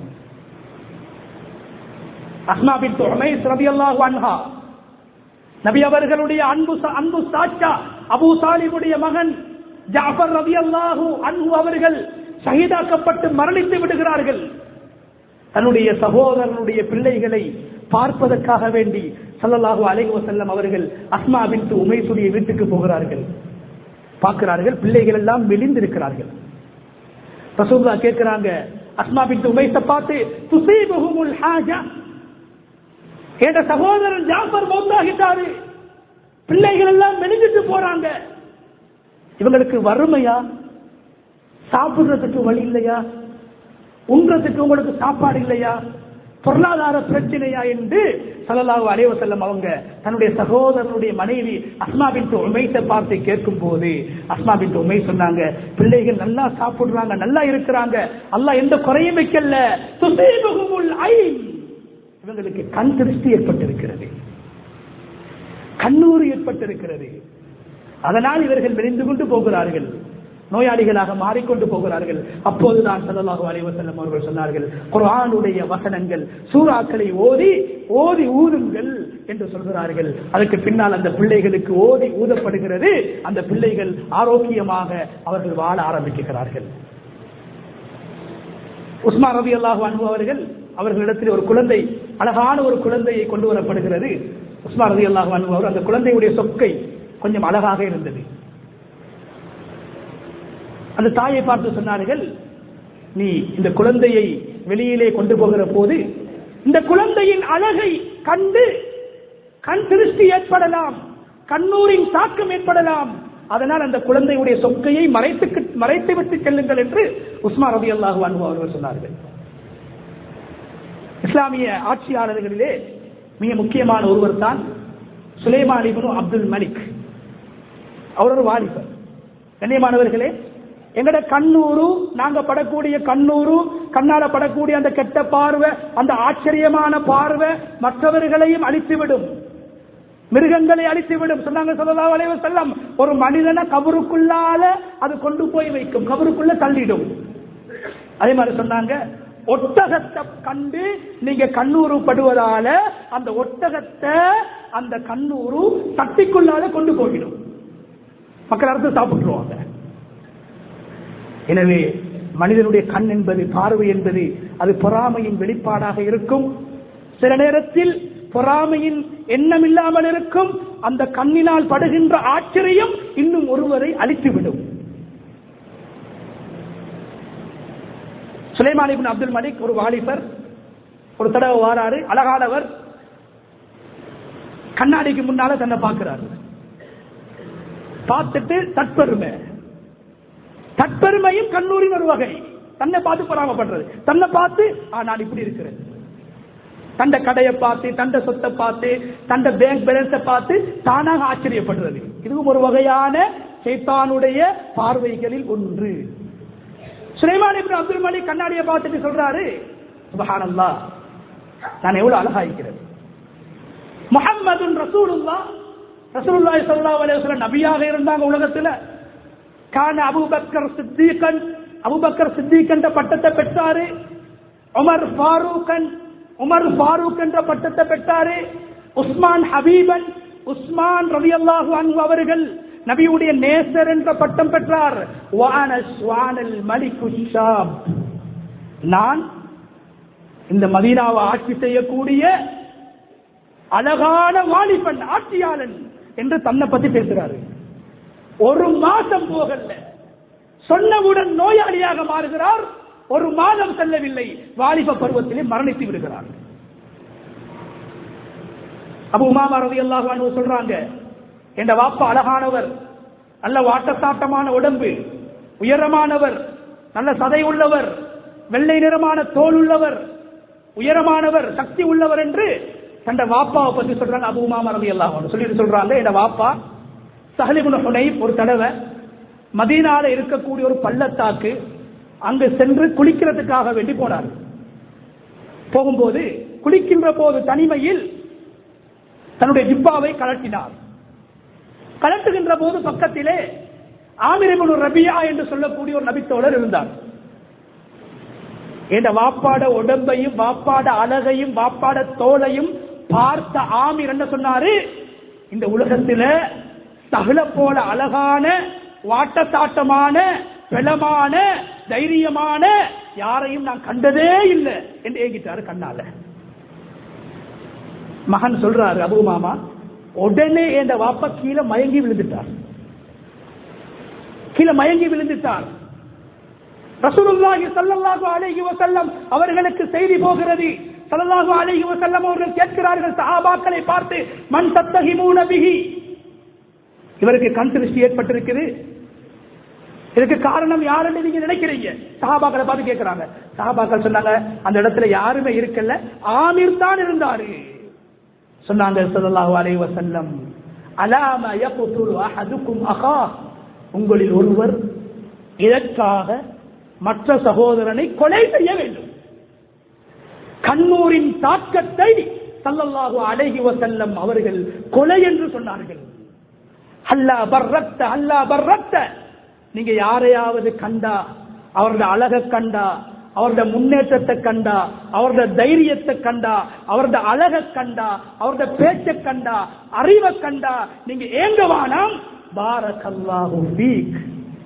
[SPEAKER 1] அஸ்மா பின்த் உமைஸ் ரலியல்லாஹு அன்ஹா, நபி அவர்களுடைய அன்பு சாச்சா அபூ தாலிபுடைய மகன் ஜாஃபர் ரலியல்லாஹு அன்ஹு அவர்கள் ஷஹீதாக்கப்பட்டு மரணித்து விடுகிறார்கள். தன்னுடைய சகோதரனுடைய பிள்ளைகளை பார்ப்பதற்காக வேண்டி ஸல்லல்லாஹு அலைஹி வஸல்லம் அவர்கள் அஸ்மா பின்த் உமைஸுடைய வீட்டுக்கு போகிறார்கள். பார்க்கிறார்கள், பிள்ளைகள் எல்லாம் மெலிந்திருக்கிறார்கள். ரசூலுல்லாஹ் கேட்கிறாங்க அஸ்மா பின்த் உமைஸை பார்த்து, துஸீபுஹுமுல் ஹாஜா, என்ற சகோதரன் ஜாஃபர் மௌத்தாகிட்டாரு, பிள்ளைகள் எல்லாம் மெலிஞ்சிட்டு போறாங்க, இவங்களுக்கு வறுமையா, சாப்பிடுறதுக்கு வழி இல்லையா, உண்றதுக்கு உங்களுக்கு சாப்பாடு இல்லையா, பொருளாதார பிரச்சனையா என்று ஸல்லல்லாஹு அலைஹி வஸல்லம் அவங்க தன்னுடைய சகோதரனுடைய மனைவி அஸ்மா பின்த் உமைஸை பார்த்து கேட்கும் போது அஸ்மா பின்த் உமைஸ் சொன்னாங்க, பிள்ளைகள் நல்லா சாப்பிடுறாங்க, நல்லா இருக்கிறாங்க, அல்லாஹ் எந்த குறையும் வைக்கல, துஸீபுஹுமுல் ஐன், இவங்களுக்கு கண் திருஷ்டி ஏற்பட்டிருக்கிறது, கண்ணூறு ஏற்பட்டிருக்கிறது, அதனால் இவர்கள் மெலிந்து கொண்டு போகிறார்கள், நோயாளிகளாக மாறிக்கொண்டு போகிறார்கள். அப்போதுதான் ஸல்லல்லாஹு அலைஹி வஸல்லம் அவர்கள் சொன்னார்கள், குர்ஆனுடைய வசனங்கள் சூறாக்களை ஓதி ஓதி ஊதுங்கள் என்று சொல்கிறார்கள். அதுக்கு பின்னால் அந்த பிள்ளைகளுக்கு ஓதி ஊதப்படுகிறது, அந்த பிள்ளைகள் ஆரோக்கியமாக அவர்கள் வாழ ஆரம்பிக்கிறார்கள். உஸ்மான் ரலியல்லாஹு அன்ஹு அவர்களிடத்தில் ஒரு குழந்தை, அழகான ஒரு குழந்தையை கொண்டு வரப்படுகிறது. உஸ்மான் ரலியல்லாஹு அன்ஹு அவர் அந்த குழந்தையுடைய சொக்கை கொஞ்சம் அழகாக இருந்தது. அந்த தாயை பார்த்து சொன்னார்கள், நீ இந்த குழந்தையை வெளியிலே கொண்டு போகிற போது இந்த குழந்தையின் அழகை கண்டு கண் திருஷ்டி ஏற்படலாம், கண்ணூரின் தாக்கம் ஏற்படலாம், அதனால் அந்த குழந்தையுடைய சொக்கையை மறைத்து விட்டு செல்லுங்கள் என்று உஸ்மான் ரலியல்லாஹு அன்ஹு அவர்கள் சொன்னார்கள். இஸ்லாமிய ஆட்சியாளர்களிலே மிக முக்கியமான ஒருவர் தான் சுலைமான் இப்னு அப்துல் மலிக். அவர் ஒரு வாலிபர். கண்ணியமானவர்களே, எங்கட கண்ணூரு, நாங்க படக்கூடிய கண்ணூரு, கண்ணால படக்கூடிய அந்த கெட்ட பார்வை, அந்த ஆச்சரியமான பார்வை மற்றவர்களையும் அழித்துவிடும், மிருகங்களை அழித்துவிடும் சொன்னாங்க ஸல்லல்லாஹு அலைஹி வஸல்லம். ஒரு மனிதனை கபருக்குள்ளால அது கொண்டு போய் வைக்கும், கபருக்குள்ள தள்ளிடும். அதே மாதிரி சொன்னாங்க, ஒட்டகத்தை கண்டு நீங்க கண்ணூறு படுவதால அந்த ஒட்டகத்தை அந்த கண்ணூறு தட்டிக்குள்ளால கொண்டு போயிடும், மக்கள் அறுத்து சாப்பிட்டுருவாங்க. எனவே மனிதனுடைய கண் என்பது, பார்வை என்பது அது பொறாமையின் வெளிப்பாடாக இருக்கும். சில நேரத்தில் பொறாமையின் எண்ணம் இல்லாமல் இருக்கும். அந்த கண்ணினால் படுகின்ற ஆச்சரியம் இன்னும் ஒருவரை அழித்துவிடும். சுலைமான் இப்னு அப்துல் மலிக் ஒரு வாலிபர், ஒரு தடவை வாராரு, அழகானவர், கண்ணாடிக்கு முன்னால தன்னை பார்க்கிறார். பார்த்துட்டு தற்பெருமையும் கண்ணூரின் ஒரு வகை, தன்னை பார்த்து பொறாமைப்படுறது, தன்னை பார்த்து நான் இப்படி இருக்கிறேன், தந்த கடையை பார்த்து, தந்த சொத்தை பார்த்து, தந்த பேங்க் பேலன்ஸை பார்த்து தானாக ஆச்சரியப்படுறது, இதுவும் ஒரு வகையான ஷைத்தானுடைய பார்வைகளில் ஒன்று. சுலைமான் இப்னு அப்துல் மலிக் கண்ணாடியை பார்த்துட்டு சொல்றாரு, சுப்ஹானல்லாஹ், நான் எவ்வளவு அழகா இருக்கிறது. முஹம்மதுன் ரசூலுல்லாஹ், ரசூலுல்லாஹி ஸல்லல்லாஹு அலைஹி வஸல்லம் நபியாக இருந்தாங்க உலகத்துல. கான அபூபக்கர் சித்தீகன், அபூபக்கர் சித்தீக் என்ற பட்டத்தை பெற்றாரு. உமர் ஃபாரூக் என்ற பட்டத்தை பெற்றாரு. உஸ்மான் ஹபீபன், உஸ்மான் ரலியல்லாஹு அன்ஹு அவர்கள் நபியுடைய நேசர் என்ற பட்டம் பெற்றார். நான் இந்த மதீனாவை ஆட்சி செய்யக்கூடிய அழகான வாலிபன், ஆட்சியாளன் என்று தன்னை பத்தி பேசுறாரு. ஒரு மாதம் போகல, சொன்னவுடன் நோயாளியாக மாறுகிறார். ஒரு மாதம் செல்லவில்லை, வாலிப பருவத்திலே மரணித்து விடுகிறார். அபூ உமாமா ரலியல்லாஹு அன்ஹு சொல்றாங்க, என்ற வாப்பா அழகானவர், நல்ல வாட்டசாட்டமான உடம்பு, உயரமானவர், நல்ல சதை உள்ளவர், வெள்ளை நிறமான தோல் உள்ளவர், உயரமானவர், சக்தி உள்ளவர் என்று தன் வாப்பாவை பற்றி சொல்றாங்க. அபூ உமாமா ரலியல்லாஹு அன்ஹு சொல்லிட்டு சொல்றாங்க, என்ற வாப்பா ஸஹல் இப்னு ஹுனைஃப் ஒரு தடவை மதீனால இருக்கக்கூடிய ஒரு பள்ளத்தாக்கு அங்கு சென்று குளிக்கிறதுக்காக வேண்டி போனார். போகும்போது குளிக்கின்ற போது தனிமையில் தன்னுடைய ஜிப்பாவை கலட்டினார். கலட்டுகின்ற போது பக்கத்திலே ஆமிர் இப்னு ரபியா என்று சொல்லக்கூடிய ஒரு நபித்தோழர் இருந்தார். என்ற வாப்பாட உடம்பையும் வாப்பாட அழகையும் வாப்பாட தோலையும் பார்த்த ஆமிர் என்ன சொன்னாரு, இந்த உலகத்தில சகல போல அழகான வாட்டத்தாட்டமான பலமான தைரியமான யாரையும் நான் கண்டதே இல்லை என்று ஏங்கிட்டாரு கண்ணால. மகன் சொல்றாரு, அபூ மாமா, உடனே என்ற வாப்பா கீழே மயங்கி விழுந்துட்டார். ரசூலுல்லாஹி ஸல்லல்லாஹு அலைஹி வஸல்லம் அவர்களுக்கு செய்தி போகிறது. ஸல்லல்லாஹு அலைஹி வஸல்லம் அவர்கள் கேட்கிறார்கள் சஹாபாக்களை பார்த்து, மன் தத்தஹிமூன பிஹி, இவருக்கு கண் திருஷ்டி ஏற்பட்டிருக்குது, இதுக்கு காரணம் யார் என்று நீங்க நினைக்கிறீங்க? சஹாபாக்களை பார்த்து கேட்கிறாங்க. சஹாபாக்கள் சொன்னாங்க, அந்த இடத்துல யாருமே இருக்கல, ஆமீர் தான் இருந்தாரு. சொன்னாங்க ஸல்லல்லாஹு அலைஹி வஸல்லம், அலாமா யக்துலு அஹதுக்கும் அகா, உங்களில் ஒருவர் இதற்காக மற்ற சகோதரனை கொலை செய்ய வேண்டும். கண்ணூரின் தாக்கத்தை ஸல்லல்லாஹு அலைஹி வஸல்லம் அவர்கள் கொலை என்று சொன்னார்கள். அல்லா பர்ரத்த, அல்லா பர்ரத்த, நீங்க யாரையாவது கண்டா, அவருடைய அழகை கண்டா, அவருடைய முன்னேற்றத்தை கண்டா, அவருடைய தைரியத்தை கண்டா, அவருடைய அழகை கண்டா, அவருடைய பேச்சை கண்டா, அறிவை கண்டா, நீங்க ஏங்கவானாம், பாரக்கல்லாஹு ஃபீக்,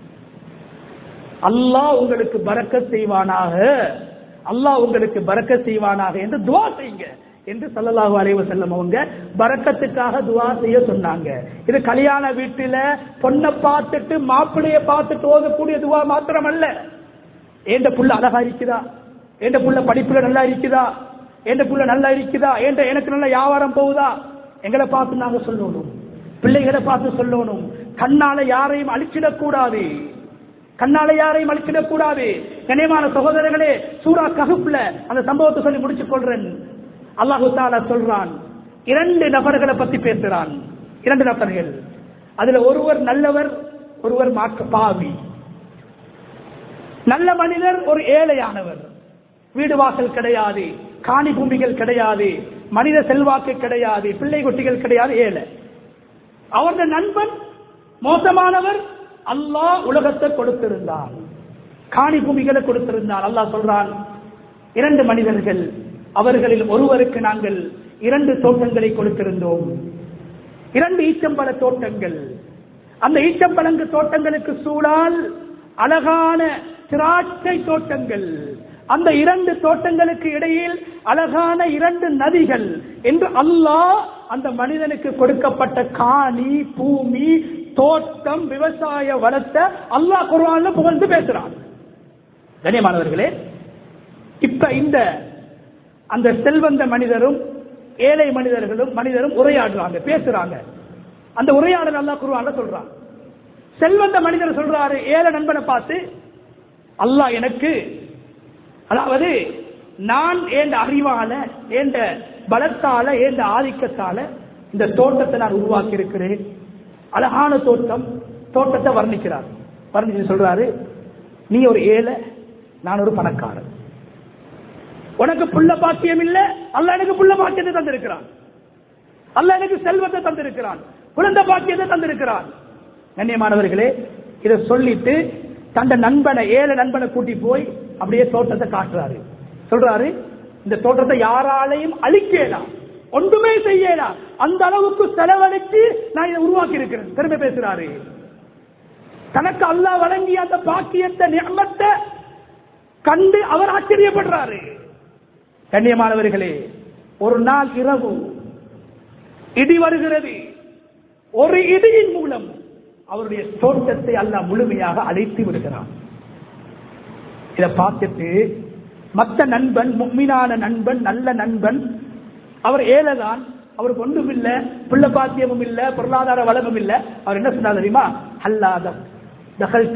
[SPEAKER 1] அல்லாஹ் உங்களுக்கு பரக்கத் செய்வானாக, அல்லாஹ் உங்களுக்கு பரக்கத் செய்வானாக என்று துஆ செய்யுங்க என்று ஸல்லல்லாஹு அலைஹி வஸல்லம் அவங்க பரக்கத்துக்காக துஆ செய்ய சொன்னாங்க. இது கல்யாண வீட்டில பொண்ணை பார்த்துட்டு மாப்பிள்ளைய பார்த்துட்டு ஓதக்கூடிய துஆ மாத்திரமல்ல. ஏண்ட புள்ள அழகா இருக்குதா, ஏண்ட புள்ள படிப்புல நல்லா இருக்குதா, ஏண்ட புள்ள நல்லா இருக்குதா, எனக்கு நல்ல வியாபாரம் போகுதா, எங்களை பார்த்து நாங்க சொல்லணும், பிள்ளைகளை பார்த்து சொல்லணும். கண்ணால யாரையும் அழிச்சிடக்கூடாது, கண்ணால யாரையும் அழிச்சிடக்கூடாது. கண்ணியமான சகோதரர்களே, சூரா கஹ்ஃப்ல அந்த சம்பவத்தை சொல்லி முடிச்சுக் கொள்றேன். அல்லாஹு தஆலா சொல்றான், 2 நபர்களை பத்தி பேசுறான். 2 நபர்கள், அதுல ஒருவர் நல்லவர், ஒருவர் பாவி. நல்ல மனிதர் ஒரு ஏழையானவர், வீடு வாசல் கிடையாது, காணி பூமிகள் கிடையாது, மனித செல்வாக்கு கிடையாது, பிள்ளை குட்டிகள் கிடையாது, ஏழை. அவருடைய நண்பன் மோசமானவர், அல்லாஹ் உலகத்தை கொடுத்திருந்தான், காணி பூமிகளை கொடுத்திருந்தான். அல்லாஹ் சொல்றான், 2 மனிதர்கள், அவர்களில் ஒருவருக்கு நாங்கள் 2 தோட்டங்களை கொடுத்திருந்தோம், 2 ஈச்சம்பழ தோட்டங்கள். அந்த ஈச்சம்பழங்கு தோட்டங்களுக்கு சூழால் அழகான திராட்சை தோட்டங்கள், அந்த 2 தோட்டங்களுக்கு இடையில் அழகான 2 நதிகள் என்று அல்லாஹ் அந்த மனிதனுக்கு கொடுக்கப்பட்ட காணி பூமி தோட்டம் விவசாய வளத்தை அல்லாஹ் குர்ஆன்ல புகழ்ந்து பேசுறான். கண்ணியமானவர்களே, இப்ப இந்த அந்த செல்வந்த மனிதரும் ஏழை மனிதரும் உரையாடுறாங்க, பேசுறாங்க. அந்த உரையாடல் அல்லாஹ் குர்ஆன்ல சொல்றான். செல்வந்த மனிதர் சொல்றாரு ஏழை நண்பனை பார்த்து, அல்லாஹ் எனக்கு, அதாவது நான் ஏண்ட அறிவால, ஏண்ட பலத்தால, ஏண்ட ஆதிக்கத்தால இந்த தோட்டத்தை நான் உருவாக்கி இருக்கிறேன். அழகான தோட்டம், தோட்டத்தை வர்ணிக்கிறார். வர்ணிச்சு சொல்றாரு, நீ ஒரு ஏழை, நான் ஒரு பணக்காரன். உனக்கு புள்ள பாக்கியம் இல்ல, அல்லாஹ் எனக்கு புள்ள பாக்கியத்தை தந்திருக்கிறான், அல்லாஹ் எனக்கு செல்வத்தை தந்திருக்கிறான், குழந்தை பாக்கியத்தை தந்திருக்கிறான். கண்ணியமானவர்களே, இதை சொல்லிட்டு தந்த நண்பனை, ஏழை நண்பனை கூட்டி போய் அப்படியே தோட்டத்தை காட்டுறாரு. சொல்றாரு, இந்த தோட்டத்தை யாராலையும் அழிக்கலாம், ஒன்றுமே செய்யலாம், அந்த அளவுக்கு செலவழித்து நான் இதை உருவாக்கி இருக்கிறேன் பெருமை பேசுறாரு. தனக்கு அல்லாஹ் வழங்கிய அந்த பாக்கியத்தை, நிஅமத்தை கண்டு அவர் ஆச்சரியப்படுறாரு. கண்ணியமானவர்களே, ஒரு நாள் இரவு இடி வருகிறது. ஒரு இடியின் மூலம் அவருடைய தோட்டத்தை அல்லாஹ் முழுமையாக அழைத்து விடுகிறான். இதை பார்த்துட்டு மற்ற நண்பன், முஃமினான நண்பன், நல்ல நண்பன், அவர் ஏழைதான், அவருக்கு ஒன்றும் இல்ல, பிள்ளை பாக்கியமும் இல்ல, பொருளாதார வளமும் இல்ல. அவர் என்ன சொன்னார் தெரியுமா? அல்லாஹ் தகல்த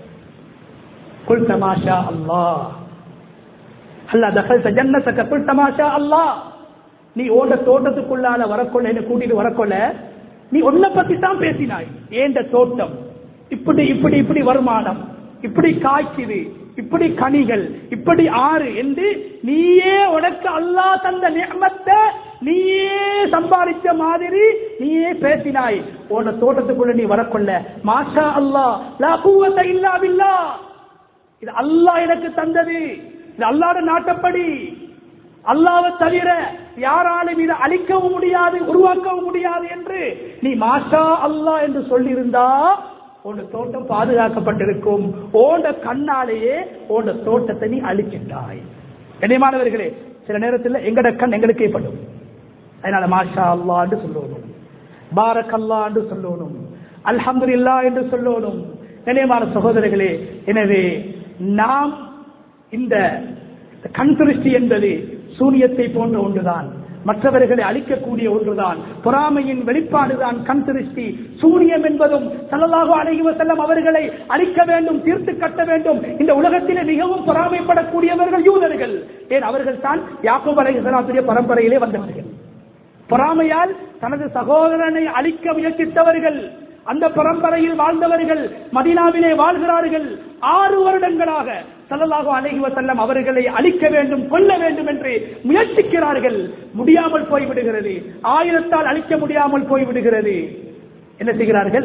[SPEAKER 1] குல்த மாஷா அல்லாஹ், அல்லாஹ் தகல்த ஜன்னதக குல்த மாஷா அல்லாஹ். நீ ஓட தோட்டத்துக்குள்ளால வரக்கொள்ள, என்ன கூட்டிட்டு வரக்கொள்ள, நீ ஒன்ன பத்தி தான் பேசினாய். ஏண்ட தோட்டம் இப்படி இப்படி இப்படி வருமானம், இப்படி காய்க்குது, இப்படி கனிகள், இப்படி ஆறு என்று நீயே உனக்கு அல்லாஹ் தந்த நிஅமத்தை நீயே சம்பாதிச்ச மாதிரி நீயே பேசினாய். உன தோட்டத்துக்குள்ள நீ வரக்கொள்ள மாஷா அல்லாஹ் லா குவத இல்லா பில்லாஹ், இது அல்லாஹ் எனக்கு தந்தது, இது அல்லாஹ்வுடைய நாட்டப்படி, அல்லாஹ்வை தவிர யாராலும் இதை அழிக்கவும் முடியாது, உருவாக்கவும் முடியாது என்று நீ மாஷா அல்லாஹ் என்று சொல்லியிருந்தா உன் தோட்டம் பாதுகாக்கப்பட்டிருக்கும். ஓண்ட கண்ணாலேயே ஓண்ட தோட்டத்தை நீ அழிக்கின்றாய். கண்ணியமானவர்களே, சில நேரத்தில் எங்கட கண் எங்களுக்கே படும். அதனால மாஷா அல்லாஹ் என்று சொல்லணும், பாரக் அல்லாஹ் என்று சொல்லணும், அல்ஹம்துலில்லாஹ் என்று சொல்லணும். கண்ணியமான சகோதரர்களே, எனவே நாம் இந்த கண் திருஷ்டி என்பது சூனியத்தை போன்ற ஒன்றுதான், மற்றவர்களை அழிக்கக்கூடிய ஒன்றுதான், பொறாமையின் வெளிப்பாடுதான் கண் திருஷ்டி. சூனியம் என்பதும் ஸல்லல்லாஹு அலைஹி வஸல்லம் அவர்களை அழிக்க வேண்டும், தீர்த்து கட்ட வேண்டும். இந்த உலகத்திலே மிகவும் பொறாமைப்படக்கூடியவர்கள் யூதர்கள். ஏன், அவர்கள் தான் யாக்கூப் அலைஹிஸ்ஸலாத்துடைய பரம்பரையிலே வந்தவர்கள். பொறாமையால் தனது சகோதரனை அழிக்க முயற்சித்தவர்கள், அந்த பரம்பரையில் வாழ்ந்தவர்கள் மதீனாவிலே வாழ்கிறார்கள். 6 வருடங்களாக ஸல்லல்லாஹு அலைஹி வஸல்லம் அவர்களை அழிக்க வேண்டும், கொல்ல வேண்டும் என்று முயற்சிக்கிறார்கள். முடியாமல் போய்விடுகிறது, ஆயுதத்தால் அழிக்க முடியாமல் போய்விடுகிறது. என்ன செய்கிறார்கள்?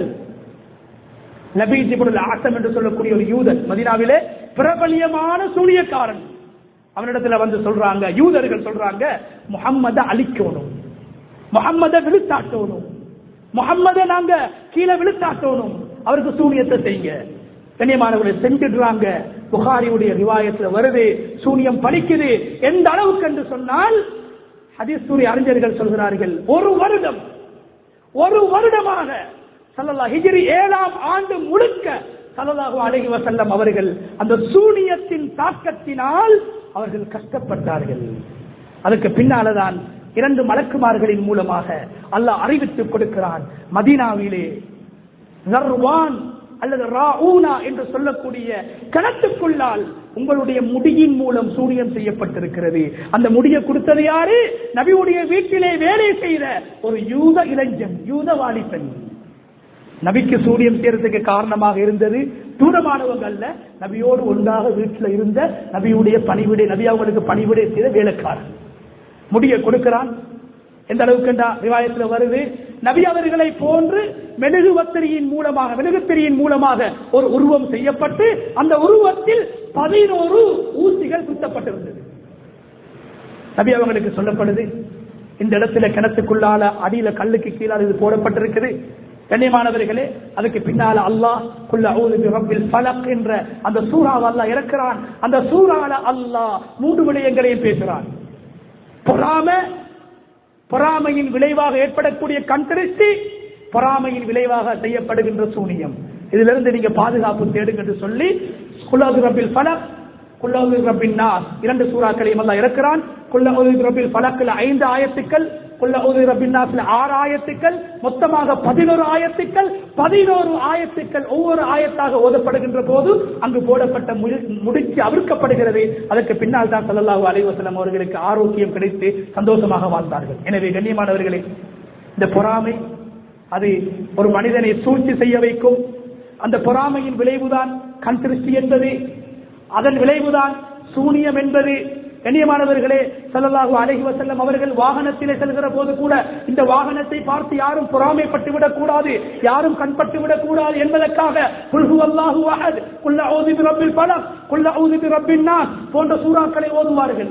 [SPEAKER 1] லபீத் இப்னுல் ஆஸம் என்று சொல்லக்கூடிய ஒரு யூதன், மதீனாவிலே பிரபலியமான சூனியக்காரன், அவனிடத்துல வந்து சொல்றாங்க, யூதர்கள் சொல்றாங்க, முஹம்மதை அழிக்கணும், முஹம்மதை விழுத்தாட்டணும், முஹம்மதை நாங்க கீழே விழுத்தாட்டணும், அவருக்கு சூனியத்தை செய்யுங்க. கண்ணியமானவர்களை செஞ்சிடுறாங்க. புகாரியுடைய ரிவாயத்தில் வருது, சூனியம் பலிக்குது. எந்த அளவுக்கு என்று சொன்னால், ஹதீஸ் அறிஞர்கள் சொல்கிறார்கள், ஒரு வருடமாக ஸல்லல்லாஹு ஹிஜ்ரி 7ஆம் ஆண்டு முழுக்க ஸல்லல்லாஹு அலைஹி வஸல்லம் அவர்கள் அந்த சூனியத்தின் தாக்கத்தினால் அவர்கள் கஷ்டப்பட்டார்கள். அதுக்கு பின்னால்தான் 2 மலக்குமார்களின் மூலமாக அல்லாஹ் அறிவித்துக் கொடுக்கிறான். மதீனாவிலே ஸர்வான் அல்லது ராஊனா என்று சொல்லக்கூடிய கிணத்துக்குள்ளால் உங்களுடைய முடியின் மூலம் சூனியம் செய்யப்பட்டிருக்கிறது. அந்த முடியை கொடுத்தது யாரு? நபியுடைய வீட்டிலே வேலை செய்த ஒரு யூத இளைஞன், யூத வாலிபன். நபிக்கு சூனியம் செய்யறதுக்கு காரணமாக இருந்தது தூரமானவங்க அல்ல, நபியோடு ஒன்றாக வீட்டில் இருந்த நபியுடைய பணிவிடை, நபி அவங்களுக்கு பணிவிடை செய்த வேலைக்காரன். முடியை கொடுக்கிறான். எந்த அளவுக்கு ரிவாயத்தில் வருது, நபி அவர்களை போன்று மெழுகுத்திரியின் மூலமாக ஒரு உருவம் செய்யப்பட்டு அந்த உருவத்தில் 11 ஊசிகள் குத்தப்பட்டிருந்தது. நபி அவங்களுக்கு சொல்லப்படுது, இந்த இடத்துல கிணத்துக்குள்ளால அடியில கல்லுக்கு கீழால் இது போடப்பட்டிருக்குது. கண்ணியமானவர்களே, அதுக்கு பின்னால அல்லாஹ் குல் அஊது பிரப்பில் ஃபலக் என்ற அந்த சூறாவை அல்லாஹ் இறக்குறான். அந்த சூறால அல்லாஹ் 3 விடயங்களையும் பேசுறான். பொறாமையின் விளைவாக ஏற்படக்கூடிய கண் திருஷ்டி, பொறாமையின் விளைவாக செய்யப்படுகின்ற சூனியம், இதிலிருந்து நீங்க பாதுகாப்பு தேடுங்க என்று சொல்லி குல் அஊது பிரப்பில் ஃபலக், குல் அஊது பிரப்பின் நாஸ் 2 சூறாக்களையும் அல்லாஹ் இறக்குறான். குல் அஊது பிரப்பில் ஃபலக்ல 5 ஆயத்துக்கள், குல் அஊது பிரப்பின் நாஸ்ல 6 ஆயத்துக்கள், மொத்தமாக 11 ஆயத்துக்கள். 11 ஆயத்துக்கள் ஒவ்வொரு ஆயத்தாக ஓதப்படுகின்ற போது அங்கு போடப்பட்ட முடிச்சு அவிர்க்கப்படுகிறது. அதற்கு பின்னால் தான் ஸல்லல்லாஹு அலைஹி வஸல்லம் அவர்களுக்கு ஆரோக்கியம் கிடைத்து சந்தோஷமாக வாழ்ந்தார்கள். எனவே கண்ணியமானவர்களே, இந்த பொறாமை அது ஒரு மனிதனை சூழ்ச்சி செய்ய வைக்கும். அந்த பொறாமையின் விளைவுதான் கண் திருஷ்டி என்பது, அதன் விளைவுதான் சூனியம் என்பது. கண்ணியமானவர்களே, ஸல்லல்லாஹு அலைஹி வஸல்லம் அவர்கள் வாகனத்திலே செல்கிற போது கூட இந்த வாகனத்தை பார்த்து யாரும் பொறாமைப்பட்டு விடக் கூடாது, யாரும் கண்பட்டு விடக் கூடாது என்பதற்காக குல் ஹுவல்லாஹு அஹத், குல் அஊது பிரப்பில் ஃபலக், குல் அஊது பிரப்பின் நாஸ் போன்ற சூறாக்களை ஓதுவார்கள்.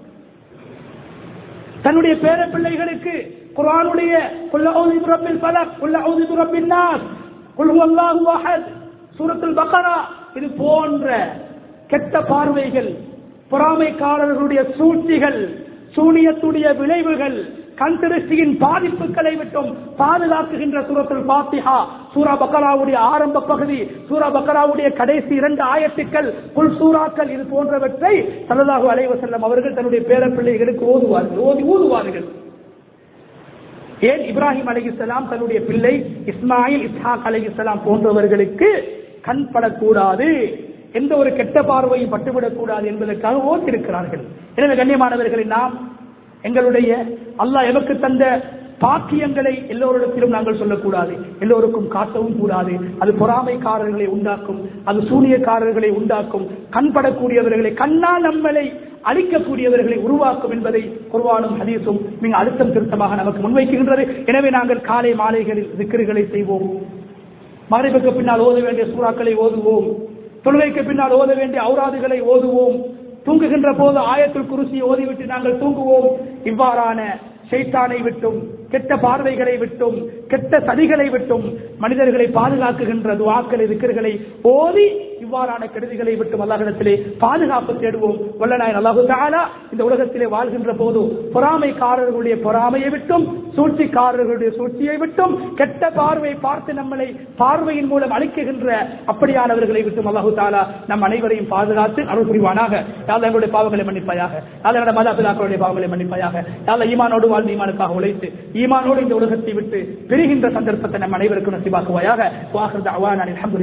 [SPEAKER 1] தன்னுடைய பேர பிள்ளைகளுக்கு குர்ஆனுடைய குல் அஊது பிரப்பில் ஃபலக், குல் அஊது பிரப்பின் நாஸ், குல் ஹுவல்லாஹு அஹத், சூரத்துல் பக்ரா இது போன்ற கெட்ட பார்வைகள், பொறாமைக்காரர்களுடைய சூழ்ச்சிகள், சூனியத்துடைய விளைவுகள், கண் திருஷ்டியின் பாதிப்புகளை விட்டும் பாதுகாக்குகின்ற சூரத்துல் ஃபாத்திஹா, சூரா பக்ராவுடைய ஆரம்ப பகுதி, சூரா பக்ராவுடைய கடைசி 2 ஆயத்துக்கள், குல் சூறாக்கள், இது போன்றவற்றை ஸல்லல்லாஹு அலைஹி வஸல்லம் அவர்கள் தன்னுடைய பேர பிள்ளைகளுக்கு ஓதுவார்கள். ஏன் இப்ராஹிம் அலைஹிஸ்ஸலாம் தன்னுடைய பிள்ளை இஸ்மாயில், இஸ்ஹாக் அலைஹிஸ்ஸலாம் போன்றவர்களுக்கு கண் படக்கூடாது, எந்த ஒரு கெட்ட பார்வையும் பட்டுவிடக் கூடாது என்பதற்காக ஓதியிருக்கிறார்கள். எனவே கண்ணியமானவர்களை, நாம் எங்களுடைய அல்லாஹ் எமக்கு தந்த பாக்கியங்களை எல்லோரிடத்திலும் நாங்கள் சொல்லக்கூடாது, எல்லோருக்கும் காட்டவும் கூடாது. அது பொறாமைக்காரர்களை உண்டாக்கும், அது சூனியக்காரர்களை உண்டாக்கும், கண்படக்கூடியவர்களை, கண்ணால் நம்மளை அழிக்கக்கூடியவர்களை உருவாக்கும் என்பதை குர்ஆனும் ஹதீஸும் மிக அழுத்தம் திருத்தமாக நமக்கு முன்வைக்கின்றது. எனவே நாங்கள் காலை மாலைகளில் திக்ருகளை செய்வோம், மக்ரிபுக்கு பின்னால் ஓத வேண்டிய சூறாக்களை ஓதுவோம், தொழுகைக்கு பின்னால் ஓத வேண்டிய ஔராதுகளை ஓதுவோம், தூங்குகின்ற போது ஆயத்துல் குர்சியை ஓதிவிட்டு நாங்கள் தூங்குவோம். இவ்வாறான ஷைத்தானை விட்டும், கெட்ட பார்வைகளை விட்டும், கெட்ட சதிகளை விட்டும் மனிதர்களை பாதுகாக்குகின்ற துஆக்களை, திக்ருகளை ஓதி இவ்வாறான கெடுதிகளை விட்டும் அல்லாஹ்விடத்திலே பாதுகாப்பு தேடுவோம். வல்லநாயன் அல்லாஹு தஆலா இந்த உலகத்திலே வாழ்கின்ற போது பொறாமைக்காரர்களுடைய பொறாமையை விட்டும், சூழ்ச்சிக்காரர்களுடைய சூழ்ச்சியை விட்டும், கெட்ட பார்வை பார்த்து நம்மளை பார்வையின் மூலம் அழிக்குகின்ற அப்படியானவர்களை விட்டும் அல்லாஹு தஆலா நம் அனைவரையும் பாதுகாத்து அருள் புரிவானாக. யா அல்லாஹ் எங்களுடைய பாவங்களை மன்னிப்பாயாக, யா அல்லாஹ் எங்களுடைய மாதாபிதாக்களுடைய பாவங்களை மன்னிப்பாயாக, யா அல்லாஹ் ஈமானோடு வாழ்ந்து ஈமானுக்காக உழைத்து ஈமானோடு இந்த உலகத்தை விட்டு பிரிகின்ற சந்தர்ப்பத்தை நம் அனைவருக்கும் நசீபாக்குவாயாக. வாஹிர் தஅவானா அல்ஹம்துலில்லாஹ்.